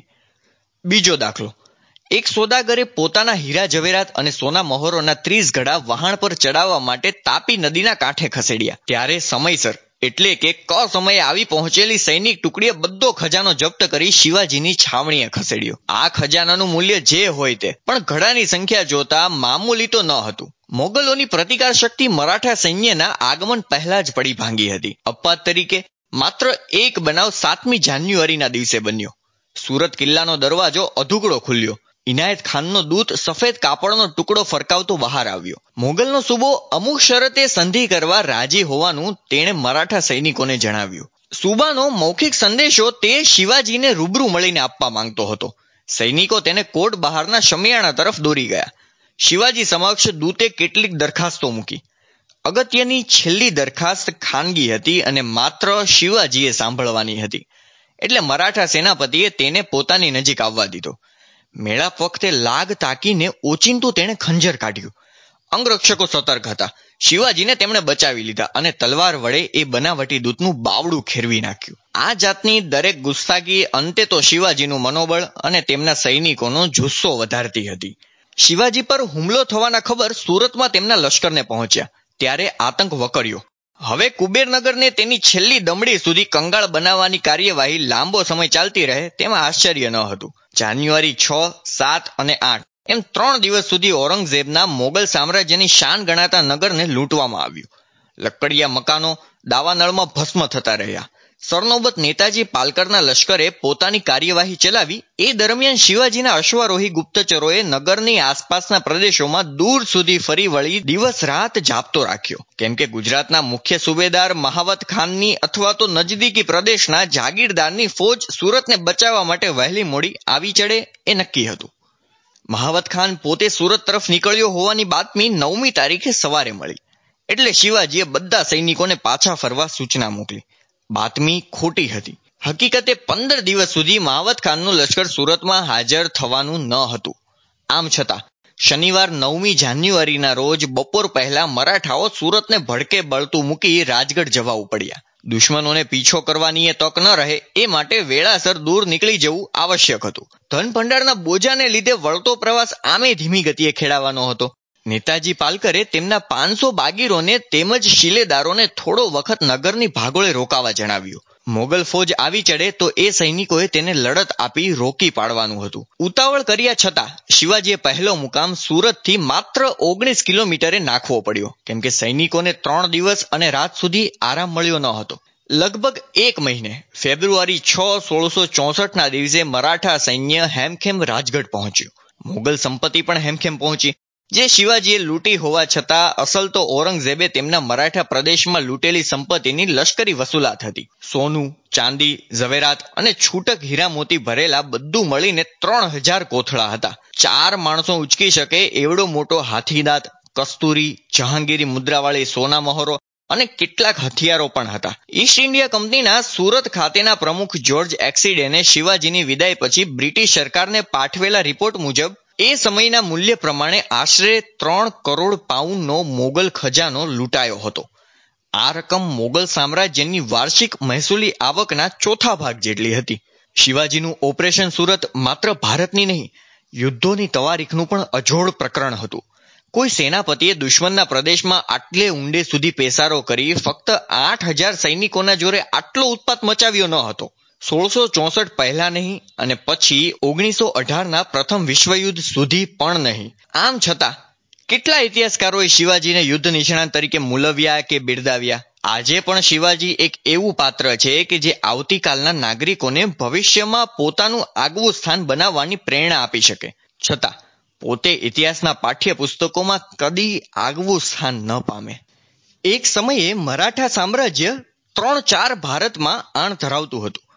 બીજો દાખલો: એક સોદાગરે પોતાના હીરા જવેરાત અને સોના મહોરોના ત્રીસ ઘડા વહાણ પર ચડાવવા માટે તાપી નદીના કાંઠે ખસેડ્યા. ત્યારે સમયસર એટલે કે ક સમયે આવી પહોંચેલી સૈનિક ટુકડીએ બધો ખજાનો જપ્ત કરી શિવાજીની છાવણીએ ખસેડ્યો. આ ખજાનાનું મૂલ્ય જે હોય તે, પણ ઘડાની સંખ્યા જોતા મામૂલી તો ન હતું. મોગલોની પ્રતિકાર શક્તિ મરાઠા સૈન્યના આગમન પહેલા જ પડી ભાંગી હતી. અપવાદ તરીકે માત્ર એક બનાવ સાતમી જાન્યુઆરીના દિવસે બન્યો. સુરત કિલ્લાનો દરવાજો અધૂકડો ખુલ્યો. ઇનાયત ખાનનો દૂત સફેદ કાપડનો ટુકડો ફરકાવતો બહાર આવ્યો. મોગલનો સુબો અમુક શરતે સંધિ કરવા રાજી હોવાનું તેણે મરાઠા સૈનિકોને જણાવ્યું. સુબાનો મૌખિક સંદેશો તે શિવાજીને રૂબરૂ મળીને આપવા માંગતો હતો. સૈનિકો તેને કોટ બહારના શમિયાણા તરફ દોરી ગયા. શિવાજી સમક્ષ દૂતે કેટલીક દરખાસ્તો મૂકી. અગત્યની છેલ્લી દરખાસ્ત ખાનગી હતી અને માત્ર શિવાજીએ સાંભળવાની હતી, એટલે મરાઠા સેનાપતિએ તેને પોતાની નજીક આવવા દીધો. મેળાપ વખતે લાગ તાકીને ઓચિંતું તેણે ખંજર કાઢ્યું. અંગરક્ષકો સતર્ક હતા. શિવાજીને તેમણે બચાવી લીધા અને તલવાર વડે એ બનાવટી દૂતનું બાવડું ખેરવી નાખ્યું. આ જાતની દરેક ગુસ્તાખી અંતે તો શિવાજીનું મનોબળ અને તેમના સૈનિકોનો જુસ્સો વધારતી હતી. શિવાજી પર હુમલો થવાના ખબર સુરતમાં તેમના લશ્કરને પહોંચ્યા ત્યારે આતંક વકર્યો. હવે કુબેરનગરને તેની છેલ્લી દમડી સુધી કંગાળ બનાવવાની કાર્યવાહી લાંબો સમય ચાલતી રહે તેમાં આશ્ચર્ય ન હતું. જાન્યુઆરી છ, સાત અને આઠ એમ ત્રણ દિવસ સુધી ઔરંગઝેબના મોગલ સામ્રાજ્યની શાન ગણાતા નગરને લૂંટવામાં આવ્યું. લકડિયા મકાનો દાવાનળમાં ભસ્મ થતા રહ્યા. સરનોબત નેતાજી પાલકરના લશ્કરે પોતાની કાર્યવાહી ચલાવી. એ દરમિયાન શિવાજીના અશ્વારોહી ગુપ્તચરોએ નગરની આસપાસના પ્રદેશોમાં દૂર સુધી ફરી વળી દિવસ રાત જાપ્તો રાખ્યો, કેમ કે ગુજરાતના મુખ્ય સુબેદાર મહાવત ખાનની અથવા તો નજદીકી પ્રદેશના જાગીરદારની ફોજ સુરતને બચાવવા માટે વહેલી મોડી આવી ચડે એ નક્કી હતું. મહાવત ખાન પોતે સુરત તરફ નીકળ્યો હોવાની બાતમી નવમી તારીખે સવારે મળી, એટલે શિવાજીએ બધા સૈનિકોને પાછા ફરવા સૂચના મોકલી. બાતમી ખોટી હતી. હકીકતે પંદર દિવસ સુધી મહાવત ખાનનું લશ્કર સુરતમાં હાજર થવાનું ન હતું. આમ છતાં શનિવાર નવમી જાન્યુઆરીના રોજ બપોર પહેલા મરાઠાઓ સુરતને ભડકે બળતું મૂકી રાજગઢ જવા ઉપડ્યા. દુશ્મનોને પીછો કરવાની એ તક ન રહે એ માટે વેળાસર દૂર નીકળી જવું આવશ્યક હતું. ધન ભંડારના બોજાને લીધે વળતો પ્રવાસ આમે ધીમી ગતિએ ખેડાવાનો હતો. નેતાજી પાલકરે તેમના પાંચસો બાગીરોને તેમજ શિલેદારોને થોડો વખત નગરની ભાગોળે રોકાવા જણાવ્યું. મોગલ ફોજ આવી ચડે તો એ સૈનિકોએ તેને લડત આપી રોકી પાડવાનું હતું. ઉતાવળ કર્યા છતાં શિવાજીએ પહેલો મુકામ સુરતથી માત્ર ઓગણીસ કિલોમીટરે નાખવો પડ્યો, કેમ કે સૈનિકોને ત્રણ દિવસ અને રાત સુધી આરામ મળ્યો ન હતો. લગભગ એક મહિને ફેબ્રુઆરી છ સોળસો ચોસઠ ના દિવસે મરાઠા સૈન્ય હેમખેમ રાજગઢ પહોંચ્યું. મોગલ સંપત્તિ પણ હેમખેમ પહોંચી, જે શિવાજીએ લૂંટી હોવા છતાં અસલ તો ઔરંગઝેબે તેમના મરાઠા પ્રદેશમાં લૂંટેલી સંપત્તિની લશ્કરી વસૂલાત હતી. સોનું, ચાંદી, ઝવેરાત અને છૂટક હીરા મોતી ભરેલા બધું મળીને ત્રણ હજાર કોથળા હતા. ચાર માણસો ઉચકી શકે એવડો મોટો હાથીદાંત, કસ્તુરી, જહાંગીરી મુદ્રાવાળી સોના મહોરો અને કેટલાક હથિયારો પણ હતા. ઈસ્ટ ઇન્ડિયા કંપનીના સુરત ખાતેના પ્રમુખ જ્યોર્જ એક્સિડેને શિવાજીની વિદાય પછી બ્રિટિશ સરકારને પાઠવેલા રિપોર્ટ મુજબ એ સમયના મૂલ્ય પ્રમાણે આશરે ત્રણ કરોડ પાઉન્ડનો મોગલ ખજાનો લૂંટાયો હતો. આ રકમ મોગલ સામ્રાજ્યની વાર્ષિક મહેસૂલી આવકના ચોથા ભાગ જેટલી હતી. શિવાજીનું ઓપરેશન સુરત માત્ર ભારતની નહીં, યુદ્ધોની તવારીખનું પણ અજોડ પ્રકરણ હતું. કોઈ સેનાપતિએ દુશ્મનના પ્રદેશમાં આટલે ઊંડે સુધી પેસારો કરી ફક્ત આઠ હજાર સૈનિકોના જોરે આટલો ઉત્પાત મચાવ્યો ન હતો. સોળસો ચોસઠ પહેલા નહીં અને પછી ઓગણીસો અઢારના પ્રથમ વિશ્વયુદ્ધ સુધી પણ નહીં. આમ છતાં કેટલા ઇતિહાસકારોએ શિવાજીને યુદ્ધ નિષ્ણાત તરીકે મૂલવ્યા કે બિરદાવ્યા. આજે પણ શિવાજી એક એવું પાત્ર છે કે જે આવતીકાલના નાગરિકોને ભવિષ્યમાં પોતાનું આગવું સ્થાન બનાવવાની પ્રેરણા આપી શકે, છતાં પોતે ઇતિહાસના પાઠ્યપુસ્તકોમાં કદી આગવું સ્થાન ન પામે. એક સમયે મરાઠા સામ્રાજ્ય ત્રણ ચાર ભારતમાં આણ ધરાવતું હતું.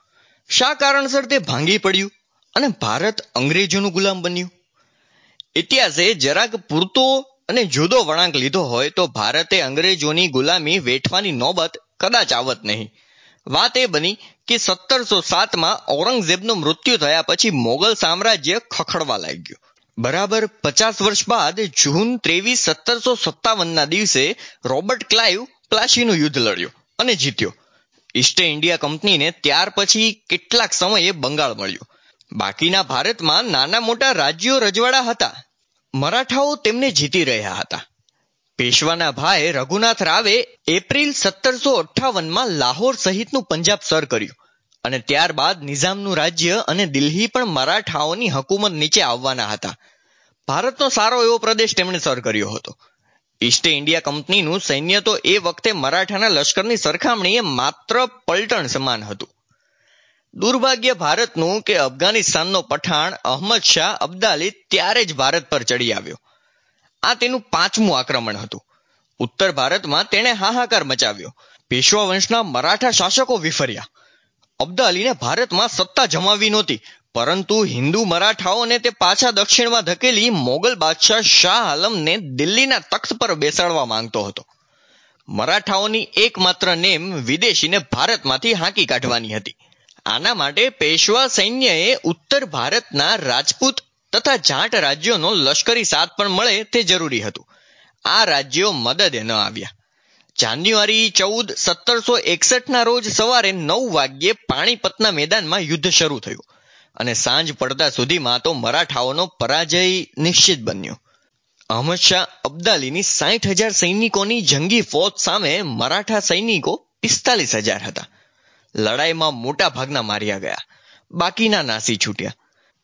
શા કારણસર તે ભાંગી પડ્યું અને ભારત અંગ્રેજોનું ગુલામ બન્યું? ઇતિહાસે જરાક પૂરતો અને જુદો વળાંક લીધો હોય તો ભારતે અંગ્રેજોની ગુલામી વેઠવાની નોબત કદાચ આવત નહીં. વાત એ બની કે સત્તરસો સાતમાં ઔરંગઝેબનું મૃત્યુ થયા પછી મોગલ સામ્રાજ્ય ખખડવા લાગ્યું. બરાબર પચાસ વર્ષ બાદ જૂન ત્રેવીસ સત્તરસો સત્તાવનના દિવસે રોબર્ટ ક્લાઇવ પ્લાસીનું યુદ્ધ લડ્યો અને જીત્યો. ઈસ્ટ ઇન્ડિયા કંપનીને ત્યાર પછી કેટલાક સમયે બંગાળ મળ્યું. બાકીના ભારતમાં નાના મોટા રાજ્યો રજવાડા હતા. મરાઠાઓ તેમને જીતી રહ્યા હતા. પેશવાના ભાઈ રઘુનાથ રાવે એપ્રિલ સત્તરસો અઠ્ઠાવનમાં લાહોર સહિતનું પંજાબ સર કર્યું અને ત્યારબાદ નિઝામનું રાજ્ય અને દિલ્હી પણ મરાઠાઓની હકુમત નીચે આવવાના હતા. ભારતનો સારો એવો પ્રદેશ તેમણે સર કર્યો હતો. ઈસ્ટ ઇન્ડિયા કંપનીનું સૈન્ય તો એ વખતે મરાઠાના લશ્કરની સરખામણીએ માત્ર પલટણ સમાન હતું. દુર્ભાગ્ય ભારતનું કે અફઘાનિસ્તાનનો પઠાણ અહમદ શાહ અબ્દાલી ત્યારે જ ભારત પર ચડી આવ્યો. આ તેનું પાંચમું આક્રમણ હતું. ઉત્તર ભારતમાં તેણે હાહાકાર મચાવ્યો. પેશવા વંશના મરાઠા શાસકો વિફર્યા. અબ્દાલીને ભારતમાં સત્તા જમાવી નહોતી, પરંતુ હિન્દુ મરાઠાઓને તે પાછા દક્ષિણમાં ધકેલી મોગલ બાદશાહ શાહ આલમને દિલ્હીના તખ્ત પર બેસાડવા માંગતો હતો. મરાઠાઓની એકમાત્ર નેમ વિદેશીને ભારતમાંથી હાંકી કાઢવાની હતી. આના માટે પેશવા સૈન્યએ ઉત્તર ભારતના રાજપૂત તથા જાટ રાજ્યોનો લશ્કરી સાથ પણ મળે તે જરૂરી હતું. આ રાજ્યો મદદે ન આવ્યા. જાન્યુઆરી ચૌદ સત્તરસો એકસઠના રોજ સવારે નવ વાગ્યે પાણીપતના મેદાનમાં યુદ્ધ શરૂ થયું અને સાંજ પડતા સુધીમાં તો મરાઠાઓનો પરાજય નિશ્ચિત બન્યો. અહમદ શાહ અબ્દાલીની સાઠ હજાર સૈનિકોની જંગી ફૌજ સામે મરાઠા સૈનિકો પિસ્તાલીસ હજાર હતા. લડાઈમાં મોટા ભાગના માર્યા ગયા, બાકીના નાસી છૂટ્યા.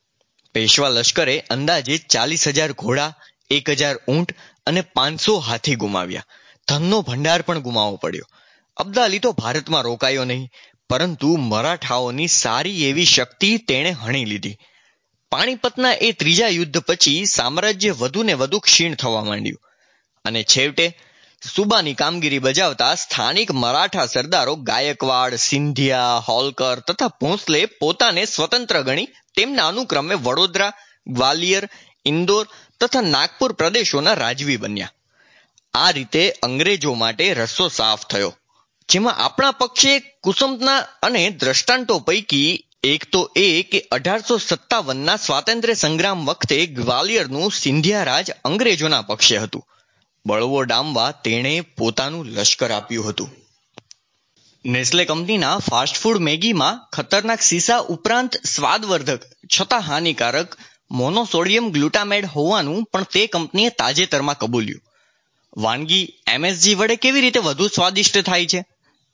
પેશવા લશ્કરે અંદાજે ચાલીસ હજાર ઘોડા, એક હજાર ઊંટ અને પાંચસો હાથી ગુમાવ્યા. ધનનો ભંડાર પણ ગુમાવવો પડ્યો. અબ્દાલી તો ભારતમાં રોકાયો નહીં, પરંતુ મરાઠાઓની સારી એવી શક્તિ તેણે હણી લીધી. પાણીપતના એ ત્રીજા યુદ્ધ પછી સામ્રાજ્ય વધુ ને વધુ ક્ષીણ થવા માંડ્યું અને છેવટે સુબાની કામગીરી બજાવતા સ્થાનિક મરાઠા સરદારો ગાયકવાડ, સિંધિયા, હોલકર તથા ભોંસલે પોતાને સ્વતંત્ર ગણી તેમના અનુક્રમે વડોદરા, ગ્વાલિયર, ઇન્દોર તથા નાગપુર પ્રદેશોના રાજવી બન્યા. આ રીતે અંગ્રેજો માટે રસ્તો સાફ થયો, જેમાં આપણા પક્ષે કુસુમના અને દ્રષ્ટાંતો પૈકી એક તો એ કે અઢારસો સત્તાવનના સ્વાતંત્ર્ય સંગ્રામ વખતે ગ્વાલિયરનું સિંધિયા રાજ અંગ્રેજોના પક્ષે હતું. બળવો ડામવા તેણે પોતાનું લશ્કર આપ્યું હતું. નેસ્લે કંપનીના ફાસ્ટફૂડ મેગીમાં ખતરનાક સીસા ઉપરાંત સ્વાદવર્ધક છતાં હાનિકારક મોનોસોડિયમ ગ્લુટામેટ હોવાનું પણ તે કંપનીએ તાજેતરમાં કબૂલ્યું. વાનગી એમએસજી વડે કેવી રીતે વધુ સ્વાદિષ્ટ થાય છે?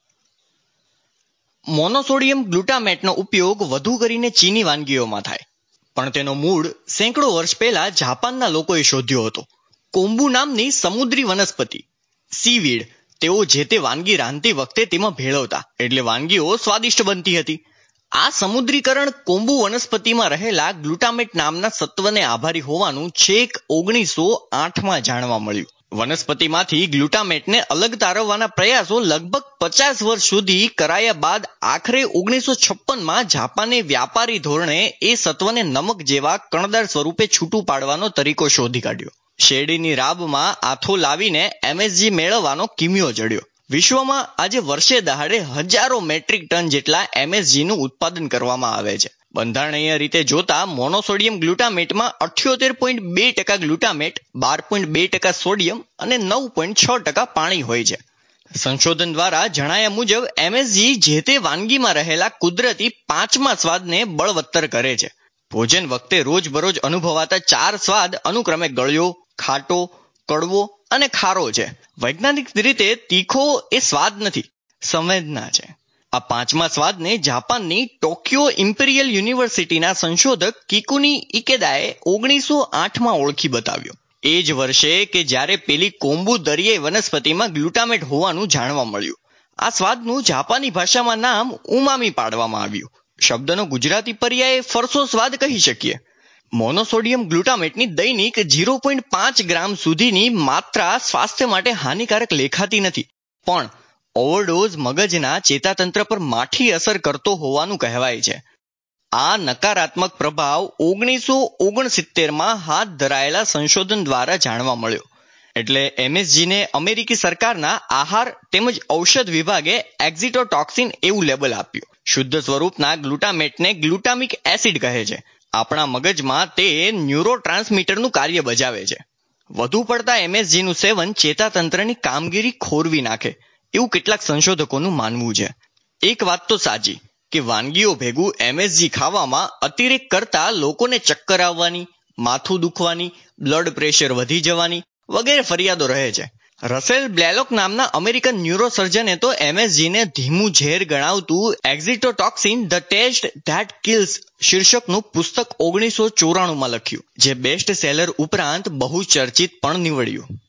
મોનોસોડિયમ ગ્લુટામેટનો ઉપયોગ વધુ કરીને ચીની વાનગીઓમાં થાય, પણ તેનો મૂળ સેંકડો વર્ષ પહેલા જાપાનના લોકોએ શોધ્યો હતો. કોમ્બુ નામની સમુદ્રી વનસ્પતિ સીવીડ તેઓ જે તે વાનગી રાંધતી વખતે તેમાં ભેળવતા, એટલે વાનગીઓ સ્વાદિષ્ટ બનતી હતી. આ સમુદ્રીકરણ કોમ્બુ વનસ્પતિમાં રહેલા ગ્લુટામેટ નામના સત્વને આભારી હોવાનું છેક ઓગણીસો આઠમાં જાણવા મળ્યું. વનસ્પતિમાંથી ગ્લુટામેટને અલગ તારવવાના પ્રયાસો લગભગ પચાસ વર્ષ સુધી કરાયા બાદ આખરે ઓગણીસો છપ્પનમાં જાપાને વ્યાપારી ધોરણે એ સત્વને નમક જેવા કણદાર સ્વરૂપે છૂટું પાડવાનો તરીકો શોધી કાઢ્યો. શેરડીની રાબમાં આથો લાવીને એમએસજી મેળવવાનો કિમિયો જડ્યો. વિશ્વમાં આજે વર્ષે દહાડે હજારો મેટ્રિક ટન જેટલા એમએસજીનું ઉત્પાદન કરવામાં આવે છે. બંધારણીય રીતે જોતા મોનોસોડિયમ ગ્લુટામેટમાં અઠ્યોતેર પોઈન્ટ બે ટકા ગ્લુટામેટ, બાર પોઈન્ટ બે ટકા સોડિયમ અને નવ પોઈન્ટ છ ટકા પાણી હોય છે. સંશોધન દ્વારા જણાયા મુજબ એમએસજી જે તે વાનગીમાં રહેલા કુદરતી પાંચમા સ્વાદને બળવત્તર કરે છે. ભોજન વખતે રોજબરોજ અનુભવાતા ચાર સ્વાદ અનુક્રમે ગળ્યો, ખાટો, કડવો અને ખારો છે. વૈજ્ઞાનિક રીતે તીખો એ સ્વાદ નથી, સંવેદના છે. આ પાંચમા સ્વાદને જાપાનની ટોક્યો ઇમ્પિરિયલ યુનિવર્સિટીના સંશોધક કિકુની ઇકેદાએ ઓગણીસો આઠમાં ઓળખી બતાવ્યો. એ જ વર્ષે કે જ્યારે પેલી કોમ્બુ દરિયાઈ વનસ્પતિમાં ગ્લુટામેટ હોવાનું જાણવા મળ્યું. આ સ્વાદનું જાપાની ભાષામાં નામ ઉમામી પાડવામાં આવ્યું. શબ્દનો ગુજરાતી પર્યાય ફરસો સ્વાદ કહી શકીએ. મોનોસોડિયમ ગ્લુટામેટની દૈનિક ઝીરો પોઈન્ટ પાંચ ગ્રામ સુધીની માત્રા સ્વાસ્થ્ય માટે હાનિકારક લેખાતી નથી, પણ ઓવરડોઝ મગજના ચેતાતંત્ર પર માઠી અસર કરતો હોવાનું કહેવાય છે. આ નકારાત્મક પ્રભાવ ઓગણીસો ઓગણસિત્તેરમાં હાથ ધરાયેલા સંશોધન દ્વારા જાણવા મળ્યો. એટલે એમએસજીને અમેરિકી સરકારના આહાર તેમજ ઔષધ વિભાગે એક્ઝિટોટોક્સિન એવું લેબલ આપ્યું. શુદ્ધ સ્વરૂપના ગ્લુટામેટને ગ્લુટામિક એસિડ કહે છે. આપણા મગજમાં તે ન્યુરો ટ્રાન્સમીટરનું કાર્ય બજાવે છે. વધુ પડતા એમએસજીનું સેવન ચેતાતંત્રની કામગીરી ખોરવી નાખે એવું કેટલાક સંશોધકોનું માનવું છે. એક વાત તો સાચી કે વાનગીઓ ભેગું એમએસજી ખાવામાં અતિરેક કરતા લોકોને ચક્કર આવવાની, માથું દુખવાની, બ્લડ પ્રેશર વધી જવાની વગેરે ફરિયાદો રહે છે. રસેલ બ્લેલોક નામના અમેરિકન ન્યુરોસર્જને તો એમએસજીને ધીમું ઝેર ગણાવતું excitotoxin the taste that kills શીર્ષકનું પુસ્તક ઓગણીસો ચોરાણુંમાં લખ્યું, જે બેસ્ટ સેલર ઉપરાંત બહુ ચર્ચિત પણ નીવડ્યું.